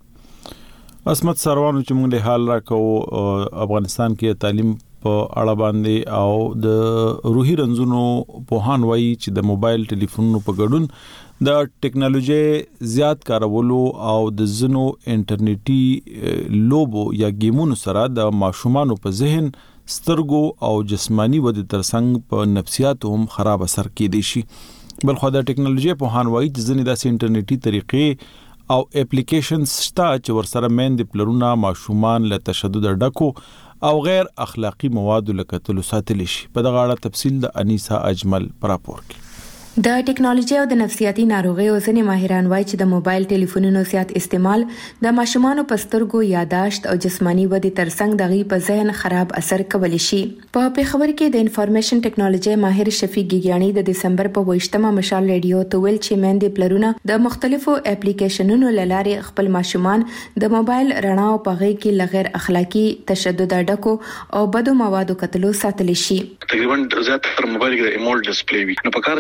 اسمت سروانو چې موږ له حال راکو افغانستان کې تعلیم په اړه باندې او د روحي رنځونو په هان وایي چې د موبایل ټلیفونونو په ګډون د ټیکنالوژي زیات کارولو او د زنو انټرنیټي لوبو یا گیمونو سره د ماشومانو په ذهن سترګو او جسمانی ودې ترڅنګ په نفسیات هم خراب اثر کېدی شي. بل خو د ټیکنالوژي په هان وایي چې ځنې داسې انټرنیټي طریقې او اپلیکیشنز شته چې ورسره مېندې پلرونه ماشومان له تشدد ډکو او غیر اخلاقی مواد لکتلو ساتل شي. په دغه اړه تفصیل د انیسا اجمل پر راپور کې. د ټیکنالوژي او د نفسیاتي ناروغیو ځینې ماهران وایي چې د موبایل ټلیفونونو زیات استعمال د ماشومانو په سترګو یاداشت او جسمانی ودې ترڅنګ د غي په ذهن خراب اثر کولی شي. په پیښور کې د انفارمیشن ټیکنالوژي ماهر شفیق ګیګیانی د دسمبر په ویشتمه مشال ریډیو ته ویل چې مېندې پلرونه د مختلفو اپلیکیشنونو لارې خپل ماشومان د موبایل رڼا او پغې کې لغیر اخلاقی تشدد ډکو او بدو موادو کتلو ساتل شي. تقریبا زیات تر موبایل کې د ایمول ډسپلی وي نو په کار کې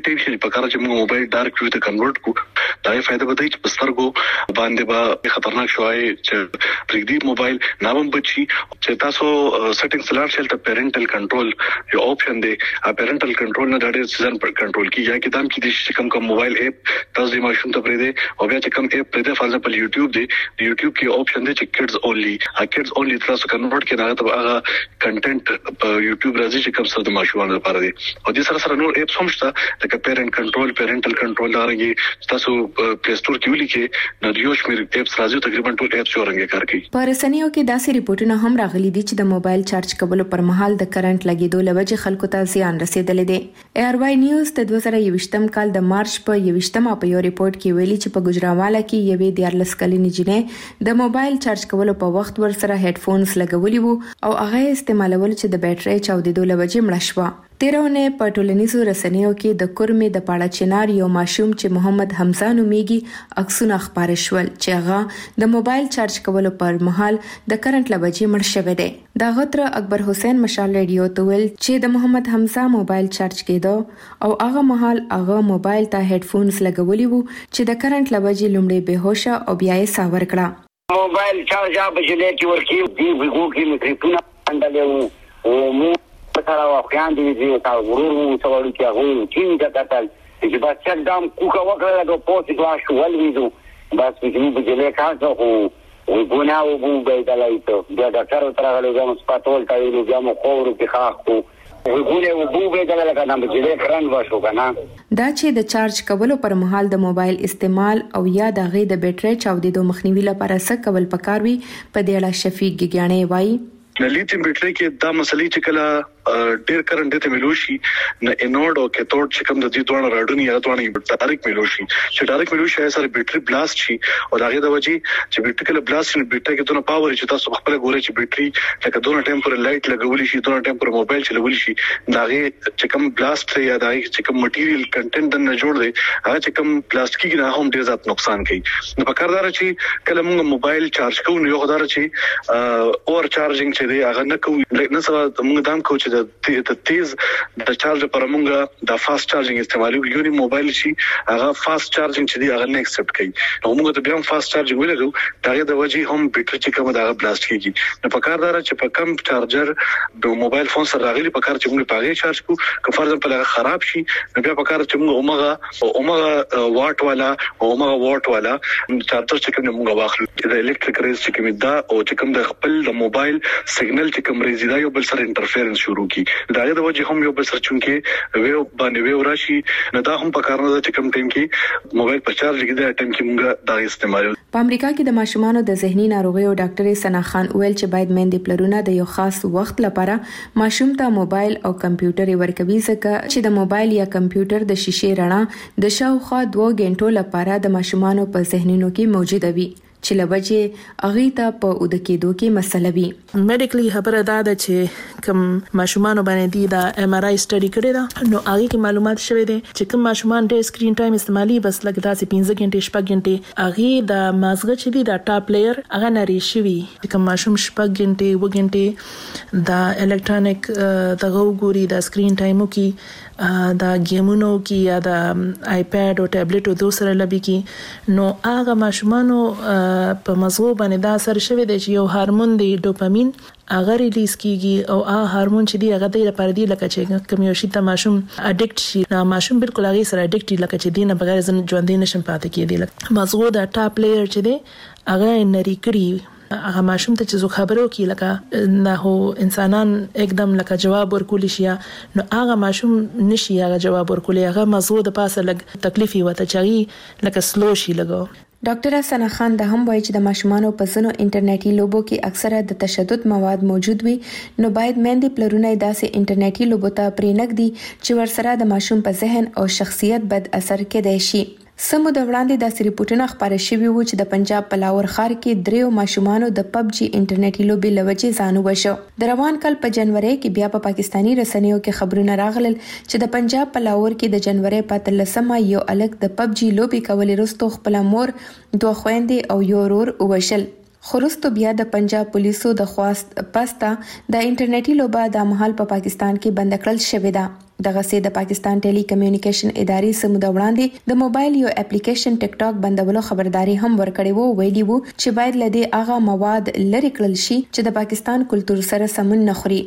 لایټ ټایپ شي په کار چې موږ موبایل ډارک ویو ته کنورټ کو دا یې فائدہ بدای چې پسترګو باندې به خطرناک شوی چې پرګدي موبایل نامم بچي چې تاسو سیټینګز لار شل ته پیرنټل کنټرول یو اپشن دی ا پیرنټل کنټرول نه ډاډه سيزن پر کنټرول کی یا کې دام کې د کوم کوم موبایل اپ تاسو د ماشوم ته پرې دی او بیا چې کوم اپ پرې دی فار ایگزامپل یوټیوب دی د یوټیوب کې اپشن دی چې کډز اونلی ا کډز اونلی تاسو کنورټ کې دا ته هغه کنټینټ په یوټیوب راځي چې کوم څه د ماشومان لپاره دی او د سره سره نور اپس هم شته لکه پیرنټ کنټرول پیرنټل کنټرول لارنګي تاسو پلی سٹور کې ولیکې نو دیو شمیر اپس راځي تقریبا ټول اپس ورنګ کار کوي. په رسنیو کې داسې ریپورتونه هم راغلي دي چې د موبایل چارج کولو پر مهال د کرنٹ لګیدو لوجه خلکو ته زیان رسیدلې دي. ای آر واي نیوز د دوه زره یوویشتم کال د مارچ په یوویشتمه په یو ریپورت کې ویلي چې په ګجراواله کې یوې دیارلس کلنې جنې د موبایل چارج کولو په وخت ور سره هډ فونز لګولي وو او هغه استعمالول چې د بیټرۍ چاودېدو لوجه مړه شوه. تیرونه په ټولنیزو رسنیو کې د کورمې د پاړه چنار یو ماشوم چې محمد حمزه نومیږي عکسونه خبره شول چې هغه د موبایل چارج کولو پر مهال د کرنٹ لوجه مړ شوی دی. دا غتر اکبر حسین مشال ریډیو ته ویل چې د محمد حمزه موبایل چارج کېدو او هغه مهال هغه موبایل ته هډ فونز لګولي وو چې د کرنٹ لوجه لومړی بهوشه او بیا یې ساور کړه. موبایل چارج هغه چې کې ورکی دی وګو کې میکروفون اندلې او مو سره واقعان دي چې تاسو ورور مو څوړو کې هغه چې دا کتل چې بس څنګه دام کوکا وکړه دا پوسټ لا شو ولویدو بس چې موږ بجلې کاڅو او وګونا او بو بدلایته دا دا تر تر غلې کوم سپاتول ته ویلو کوم خورو کې خاخو وګونه او بو بدلای کنه بجلې کرن واشو کنه دا چې د چارج کولو پر مهال د موبایل استعمال او یا د غي د بیټرۍ چاودېدو مخنیوي لپاره څه کول پکاروي په دې اړه شفیق ګګیانې وایي. د لیتیم بیټری کې دا مسلې چې کله ډیر کرنٹ ته ملوشي نه انورډ او کیتود چې کوم د دې دوه راډونی یا دوه ډایرکټ ملوشي چې ډایرکټ ملوشي سره بیټری بلاست شي او داغه د وجې چې بیټری کله بلاست شي بیټری کې دونه پاور چې تاسو خپل ګوري چې بیټری لکه دونه ټیمپر لایټ لګولې شي دونه ټیمپر موبایل چلولې شي داغه چې کوم بلاست یا داغه چې کوم مټیریل کنټینټ نه جوړ دی هغه چې کوم پلاستیکي نه هم ډیر زیات نقصان کوي. نو په کار دار چې کله موږ موبایل چارج کوو یو خدای چې اور چارجینګ چې دی هغه نه کوو نه سره موږ دام کوو چې د تیز د چارج پر موږ د فاست چارجینګ استعمالو یو موبایل شي هغه فاست چارجینګ چې دی هغه نه ایکسپټ کوي نو موږ ته بیا فاست چارجینګ ولرو داغه د وجې هم بیټری چې کوم دغه بلاست کیږي. نو په کار دار چې په کم چارجر د موبایل فون سره راغلي په کار چې موږ پاغه چارج کو که فرض په لغه خراب شي نو بیا په کار چې موږ اومغه اومغه واټ والا اومغه واټ والا چارجر چې کوم موږ واخلو د الکتریک ریز چې کوم دا او چې کوم د خپل د موبایل سیګنل چې کوم ریز دا یو بل سره انټرفیرنس شروع کی داغه د وجه هم یو بل سره چونکه ویو باندې ویو راشي نه دا هم په کار نه چې کوم ټیم کې موبایل په چارج کې دا ټیم کې موږ دا استعمال. په امریکا کې د ماشومانو د ذهني ناروغیو ډاکټر سنا خان ویل چې باید مېندې پلرونه د یو خاص وخت لپاره ماشوم ته موبایل او کمپیوټر ورکوي ځکه چې د موبایل یا کمپیوټر د شیشې رڼا د شاوخوا دوه غنټو لپاره د ماشومانو په ذهنونو کې موجوده وي چې لوجه اغه ته په اود کېدو کې مسله وي. میډیکلی خبره دا ده چې کوم ماشومان باندې دی دا ایم آر آی سټډي کړی دا نو هغه کې معلومات شوه دي چې کوم ماشومان ډېر سکرین ټایم استعمالي بس لکه تاسو پنځه غنټې شپږ غنټې هغه د مازغه چې دی دا ټاپ لیئر هغه نری شوی کوم ماشوم شپږ غنټې و غنټې دا الکترونیک دغه ګوري دا سکرین ټایمو کې دا گیمونو کې یا دا آیپاد او ټابلیټ او دوسر لبي کې نو هغه ماشومانو په مزغو باندې دا اثر شوی دی چې یو هورمون دی ډوپامین هغه ریلیز کیږي او هغه هورمون چې دی هغه د لپاره دی لکه چې کوم یو شی ته ماشوم اډیکټ شي نو ماشوم بالکل هغه سره اډیکټ لکه چې دینه بغیر ژوند نشم پاتې کېدی لکه مزغو دا ټاپ لیئر چې دی هغه نری کړی هغه ماشوم ته چې زو خبرو کې لکه نه هو انسانان एकदम لکه جواب ورکول شي نو هغه ماشوم نشي هغه جواب ورکول هغه مزغو د پاسه لګ تکلیفي وته چغي لکه سلو شي لګو. ډاکټر سنا خان د هم وایي چې د ماشومانو په ځینو انټرنیټي لوبو کې اکثره د تشدد مواد موجود وي نو باید مېندې پلرونه داسې انټرنیټي لوبو ته پرېنګ دي چې ورسره د ماشوم په ذهن او شخصیت بد اثر کېدای شي. سمو د وړاندې د ریپورتونو خبره شوی و چې د پنجاب په لاور ښار کې دریو ماشومانو د پب جی انټرنیټي لوبي لوجې ځانو وشو. د روان کال په جنوري کې بیا په پاکستانی رسنیو کې خبرونه راغلل چې د پنجاب په لاور کې د جنوري په اتلسمه یو الګ د پب جی لوبي کولې وروسته خپل مور دوه خويندې او یو ورور وشل. خورستو بیا د پنجاب پولیسو د خواست پستا د انټرنیټي لوبه د محل په پاکستان کې بند کړل شوې ده. دغه سي د پاکستان ټيلي کمیونیکیشن ادارې سموده وړاندې د موبایل یو اپلیکیشن ټیک ټاک بندولو خبرداري هم ورکړې وو، ویلي وو چې باید لدی هغه مواد لری کړل شي چې د پاکستان کلچر سره سمون نه خوري.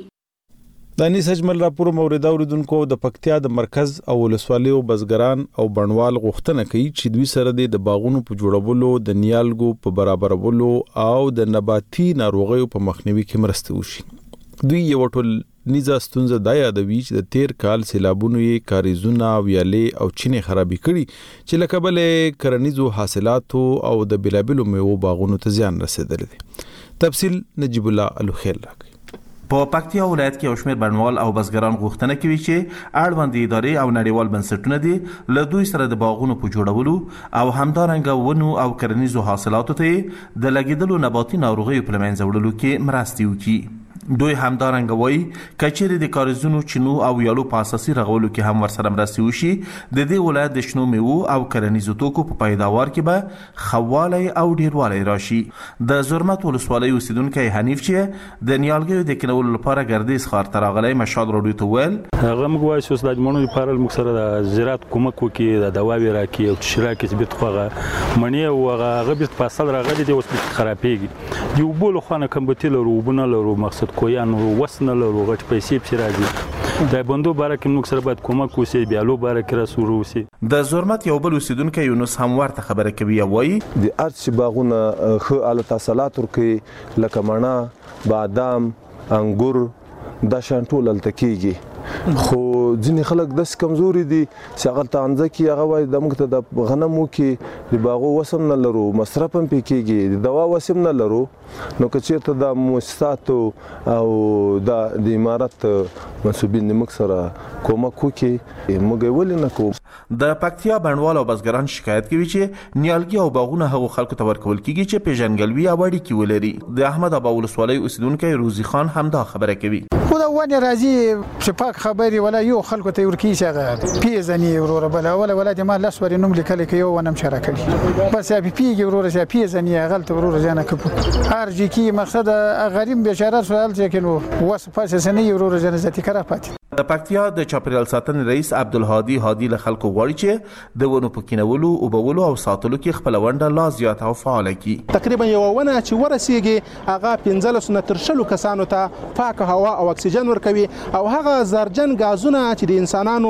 د انیس اجمل راپور مورید اوریدونکو د پکتیا د مرکز او ولسوالیو بزګران او بڼوال غوښتنه کوي چې دوی سره د باغونو په جوړولو، د نیالګو په برابرولو او د نباتي ناروغیو په مخنیوي کې مرسته وشي. دوی یو ټول نیزه ستونزه د یادوي چې د تیر کال سیلابونو یې کاریزونه، ویالې او چینې خرابې کړي چې له کبله کرنیزو حاصلاتو او د بلابلو میوو باغونو ته زیان رسیدلی دی. تفصیل نجیب الله الوخیل راکړي. په پکتیا ولایت کې یو شمېر بڼوال او بزګران غوښتنه کوي چې اړوند ادارې او نړیوال بنسټونه دي له دوی سره د باغونو په جوړولو او همدارنګه ونو او کرنیزو حاصلاتو ته د لګیدلو نباتي ناروغیو په منځ وړلو کې مرسته وکړي. دوی همدارنګه وایي کچېرې د کاریزونو، چینو او ویالو په اساسي رغولو کې هم ورسره مرسته وشي، د دې ولایت د شنو میوو او کرنیزو توکو په پیداوار کې به خوالی او ډیروالی راشي. د زرمت ولسوالۍ اوسیدونکی حنیف چې د نیالګیو د کینولو لپاره ګردیز ښار ته راغلی مشال راډیو ته ویل هغه موږ وایو چې د اجمنو لپاره موږ سره د زراعت کومک وکړي، د دواوې راکړي او تشراکې چې بیت خوغه مڼې او هغه بیت په اصل راغلي دي اوس بیت خرابېږي. د اوبو له خوا نه کمبتي لرو، اوبه نه لرو، مقصد کویانو وسنه لرو، غټ پیسې پسې راځي. د بندو باره کې موږ سره باید کومک وشي، بیالو باره کې راسو وشي. د زرمت یو بل اوسیدونکی یونس هم ورته خبره کوي، وایي د ارچ باغونه ښه اعلی حاصلات ورکوي، لکه مڼه، بادام، انګور، دا شان ټول هلته کېږي. خو ځینې خلک داسې کمزوري دي چې هغه ته انځه کې هغه وایي د موږ ته د غنمو کې د باغو وسم نه لرو، مصرف هم پې کېږي، د دوا وسم نه لرو. نو که چېرته د مؤسساتو او د امارت منصوبین د موږ سره کومک وکړي، موږ یې ولې نه کوو. د پکتیا بڼوال او بزګران شکایت کوي چې نیالګي او باغونه هغو خلکو ته ورکول کېږي چې پیژنګلوي او اړیکې ولري. د احمد ابا ولسوالۍ اوسیدونکی روزي خان هم دا خبره کوي. خو دا ونې راځي چې پاک خبرې ولا یو خلکو ته ورکړي چې هغه پیژني وروره بله ولا ولا د ما لس ورې نوم لیکلی که یو ونه م شره کړي بس یا پیږي وروره چې پیژني هغلته وروره ځانه کپو هر جي کې مقصد غریب بیچاره سو هلته کې نو وس پاسې سنې وروره ځانه ذاتي کاره پاتې. د پکتیا د چاپیریال ساتنې رئیس عبدالهادي هادي له خلکو غواړي چې د ونو په کینولو، اوبولو او ساتلو کې خپله ونډه لا زیاته او فعاله کړي. تقریبا یو ونه چې ورسیږي هغه پنځلس نه تر شلو کسانو ته پاکه هوا او اکسیجن ورکوي او هغه زرجن غازونه چې د انسانانو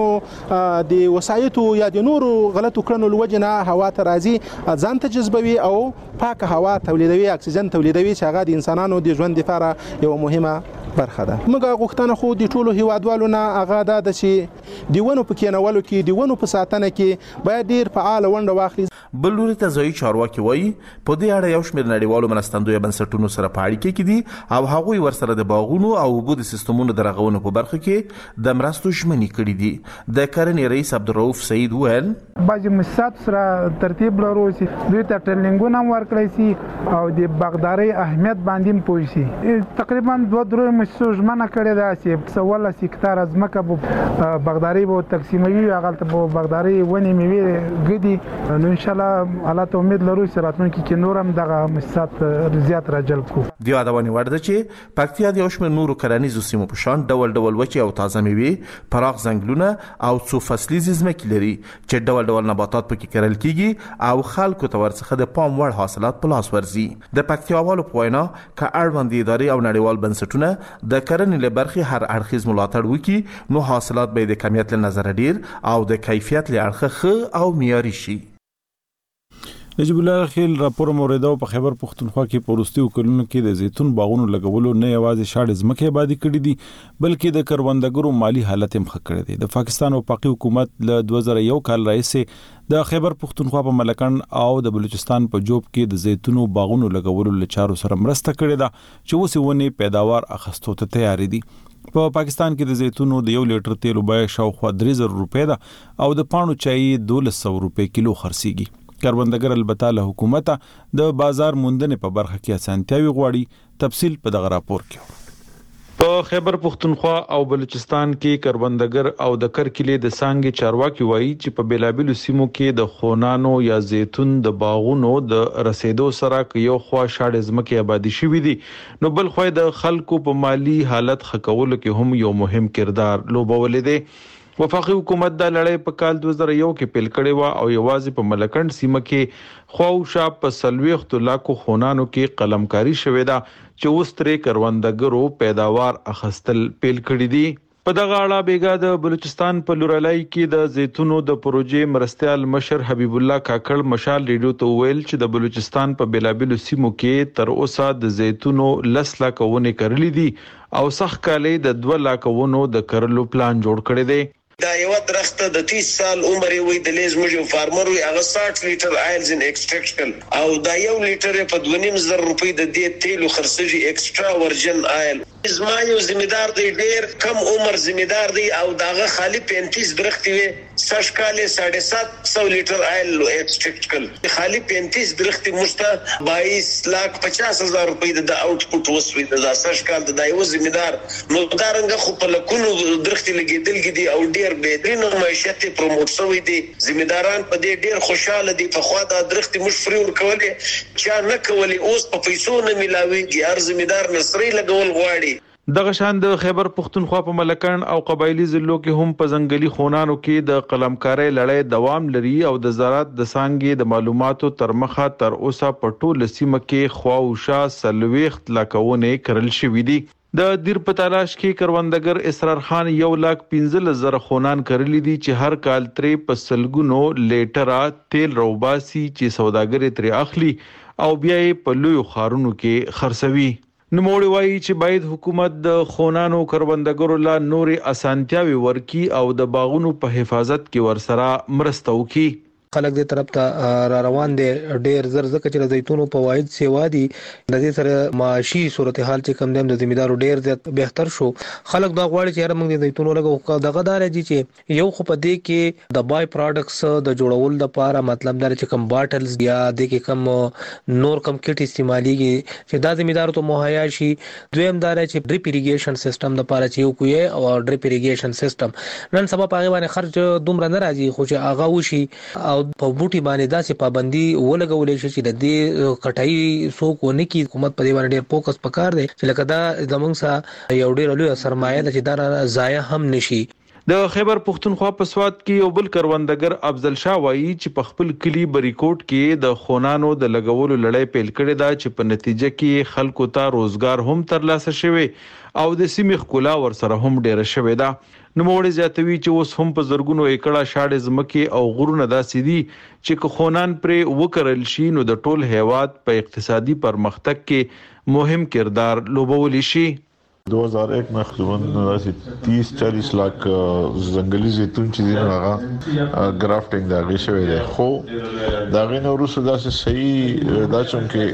د وسایطو یا د نورو غلطو کړنو له وجې نه هوا ته راځي ځان ته جذبوي او پاکه هوا تولیدوي، اکسیجن تولیدوي چې هغه د انسانانو د ژوند لپاره یوه مهمه برخه ده. موږ غوښتنه خو د ټولو هیوادوالو نه هغه دا ده چې د ونو په کینولو کې، د ونو په ساتنه کې باید ډیر فعاله ونډه واخلي. بل لوري ته ځایي چارواکي وایي په دې اړه یو شمېر نړیوالو مرستندویه بنسټونو سره په اړیکه کې دي او هغوی ورسره د باغونو او اوبو د سیستمونو د رغونې په برخه کې د مرستو ژمنې کړي دي. د کرنې رئیس عبدالرؤف سعید ویل بعضې مؤسسات سره ترتیب لرو چې دوی ته ټریننګونه هم ورکړی سي او د باغدارۍ اهمیت باندې هم پوه سي. تقریبا دوه درې مؤسسو ژمنه کړې ده چې څوارلس هکتاره ځمکه به باغدارۍ به تقسیموي، هغلته به باغدارۍ ونې میوې ږدي. نو انشاءالله الله ته امید لرو چې راتلونکي کې نور هم دغه مؤسسات زیات راجلب کړو. د یادونې وړ ده چې پکتیا د یو شمېر نورو کرنیزو سیمو په شان ډول ډول وچې او تازه میوې، پراخ ځنګلونه او څو فصلیزې ځمکې لري چې ډول ډول نباتات پکې کرل کیږي او خلکو ته ورڅخه د پام وړ حاصلات په لاس ورځي. د پکتیاوالو په وینا که اړوند ادارې او نړیوال بنسټونه د کرنې له برخې هر اړخیز ملاتړ وکړي نو حاصلات به د کمیت له نظره ډیر او د کیفیت له اړخه ښه او معیاري شي. نجیب الله خیل راپور موریده په خیبر پښتونخوا کې پروستي وکړونو کې د زیتون باغونو لګولو نه یوازې شاړې ځمکې آبادي کړې دي بلکې د کروندګرو مالی حالت هم ښه کړی دی. د پاکستان او پاکي حکومت له دوه زره یو کال راهیسې د خیبر پښتونخوا په ملکن او د بلوچستان په جوب کې د زیتونو باغونو لګولو لچارو سره مرسته کړې ده چې اوس ونې پیداوار اخستو ته تیار دي. په پاکستان کې د زیتونو د یو لیټر تیلو بیه شاوخوا درې زره روپۍ ده او د پاڼو چای دولس سوه روپۍ کیلو خرڅیږي. کروندګر البته له حکومت د بازار موندنې په برخه کې اسانتیاوي غواړي. تفصیل په دغه راپور کې. په خیبر پښتونخوا او بلوچستان کې کروندګر او د کرکلې د سانګې چارواکي وایي چې په بیلابلو سیمو کې د خونانو یا زیتون د باغونو د رسیدو سره یو خوا شاړې ځمکې آبادي شوي دي نو بل خوا د خلکو په مالی حالت ښه کولو کې هم یو مهم کردار لوبولی دی. وفاقي حکومت د لړۍ په کال دوه زره یو کې پیل کړې و او یوازې په ملکند سیمه کې خواوشا په سلويخت لاکو خونانو کې قلمکاری شوې ده چې اوس ترې کروندګرو پیداوار اخستل پیل کړی دي. په دغه اړه بیګا د بلوچستان په لورلای کې د زیتونو د پروژې مرستيال مشر حبیب الله کاکړ مشال ریډیو ته ویل چې د بلوچستان په بلابلو سیمو کې تر اوسه د زیتونو لس لاکه ونې کرلې دي او سخت کالې د دوه لاکه ونو د کرلو پلان جوړ کړی دی. دا یو درخته د تیس سال عمر وي د لیز موږ فارمر وي هغه ساठ لیټر آیلز ان ایکستراکشن او دا یو لیټر په دوه نیم زر روپۍ د دې تیلو خرڅږي ایکسترا ورجن آیل. زما یو ذمہدار دی ډیر کم عمر ذمہدار دی او داغه خالی پینتیس درختي وي سش کاله ساڑھے سات سو لیټر آیل ایکستراکټ کړ خالی پینتیس درختي مشته بائیس لاکھ پچاس هزار روپۍ د آوټپوټ وسوي د سش کال د یو ذمہدار نو دارنګ خو په لکونو درختي لګیدل دي او ډیر بهترین معیشت پروموټ شوی دي. ذمہداران په دې ډیر خوشاله دي په خوا د درختي مش فری ور کولې چا نه کولې اوس په پیسو نه ملاويږي هر ذمہدار نصري لګول غواړي. دغه شان د خیبر پختونخوا په ملکن او قبایلی ضلعو کې هم په ځنګلي خونانو کې د قلمکارۍ لړۍ دوام لري او د زراعت د سانګې د معلوماتو تر مخه تر اوسه په ټوله سیمه کې خواوشا سلويخت لاکونه کرل شوې دي. د دیر په تلاش کې کروندګر اسرار خان یو لاک پنځه زره خونان کرلی دي چې هر کال ترې په سلګونو لیټره تیل روباسي چې سوداګر ترې اخلي او بیا یې په لوی خارونو کې خرڅوي. نوموړي وایي چې باید حکومت د خونانو کروندګرو لا نوري اسانتیاوي ورکي او د باغونو په حفاظت کې ورسره مرسته وکړي. خلک دې طرف ته را روان دي ډېر زر زکه چې زیتونو په واحد سیوا دي د دې سره معاشي صورتحال چې کم دیم د ذمہدارو ډېر زیات بهتر شو. خلک دا غواړي چې هر موږ د زیتونو لګو دغه دار دي چې یو خو په دې کې د بای پروډکټس د جوړول لپاره مطلب دا چې کم باټلز یا د کې کم نور کم کټ استعماليږي چې دا ذمہدارو ته مهیا شي. دویم دا چې ډریپ اریګیشن سیستم د لپاره چې یو کوی او ډریپ اریګیشن سیستم نن سبا په باندې خرج دومره نه راځي خو چې هغه وشي او په بوټي باندې داسې پابندي ولګولې شي چې د دې کټای څوک ونه کی حکومت په دې باندې ډېر فوکس وکړ دی چې لکه دا زمونږ سره یو ډېر لوی سرمایه ده چې دا ضایع هم نشي. د خیبر پختونخوا په سواد کې یو بل کروندګر افضل شاه وایي چې په خپل کلی بریکوټ کې د خونانو د لګولو لړۍ پیل کړې ده چې په نتیجه کې خلکو ته روزګار هم ترلاسه شوی او د سیمې ښکلا ورسره هم ډېره شوې ده. نوموړي زیاتوي چې اوس هم په زرګونو ایکړه شاړې ځمکې او غرونه داسې دي چې که خونان پرې وکرل شي نو د ټول هیواد په اقتصادي پرمختګ کې مهم کردار لوبولی شي. دو هزار ایک میں تقریباً تیس چالیس لاکھ ځنګلي زیتون چې دي هغه ګرافټینګ دا غي شوی دی خو دا غي نو روسو داسې صحیح دا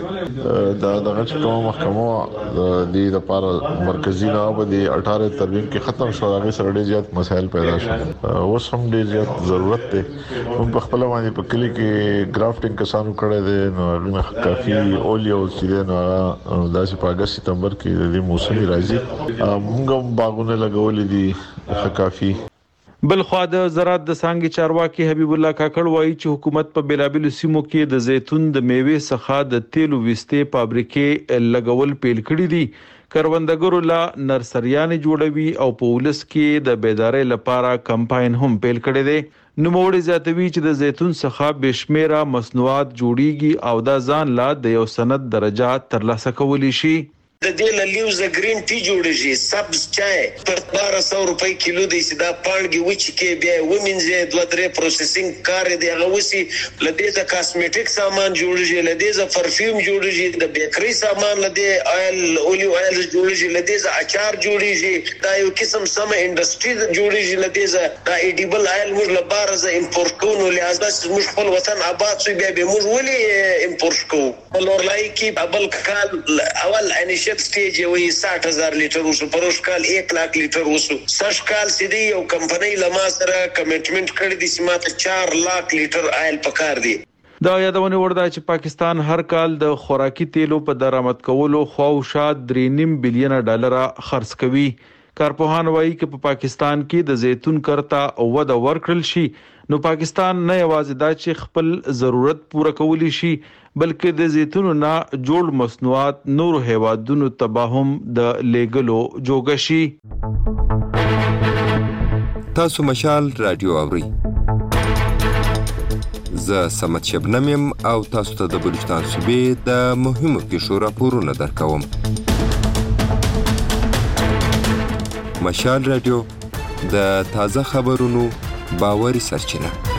چونکې دا دغه کومه محکمه د لپاره مرکزی نه و د اٹھارہ ترمیم کې ختم شو هغه سره ډېر زیات مسایل پیدا شول اوس هم ډېر زیات ضرورت دی هم په خپل باندې په کلی کې ګرافټینګ کسانو کړی دی نو هغه کافي اولیا او چې نو داسې په اگست سپتمبر کې د موسمي راځي موږ باغونه لګولې دي کافي. بل خو د زراعت د سانګي چارواکي حبیب الله کاکړ وایي چې حکومت په بلابل سیمو کې د زیتون د میوې څخه د تیلو وستې فابریکې لګول پیل کړي دي. کروندګرو لا نرسریان جوړوي او په ولس کې د بیدارۍ لپاره کمپاین هم پیل کړي دي. نوموړي زیاتوي چې د زیتون څخه بشمیره مصنوعات جوړیږي او دا ځان لا د یو سند درجه ترلاسه کولی شي. د دې لیوز گرین ټی جوړیږي سبز چای په بارہ سو روپۍ کیلو دی چې دا پانګي وچ کې بیا ومنځه دوه درې پروسسینګ کار دی هغه وسی لدې د کاسمیټیک سامان جوړیږي لدې د پرفیوم جوړیږي د بیکری سامان لدې آیل اولیو آیل جوړیږي لدې د اچار جوړیږي دا یو قسم سم انډستری جوړیږي لدې دا ایډیبل آیل موږ لپاره ز امپورټ کوو لہذا موږ خپل وطن آباد شو بیا به موږ ولې امپورټ کوو لورلای کې ابل کال اول انیش سټیج وي ساठ هزار لیټر وسو پروش کال ایک لاکھ لیټر وسو سش کال سیدی یو کمپنی لما سره کمټمنټ کړی دي چې ماته چار لاکھ لیټر آیل پکار دي. دا یادونه ورده چې پاکستان هر کال د خوراکي تیلو په درآمد کولو خواوشا درې نیم بلین ډالر خرڅ کوي. کارپوهان وایي چې په پاکستان کې د زیتون کرتا او وده ورکړل شي نو پاکستان نه یوازې دا چې خپل ضرورت پوره کولی شي بلکې د زیتونو نه جوړ مصنوعات نور هیوادونو ته هم د لیګلو جوګه شي. تاسو مشال رادیو اورئ. زه سمت شبنم یم او تاسو ته د بلوچستان صوبې د مهمو کیسو راپورونه درکوم. مشال رادیو د تازه خبرونو باوري سرچینه.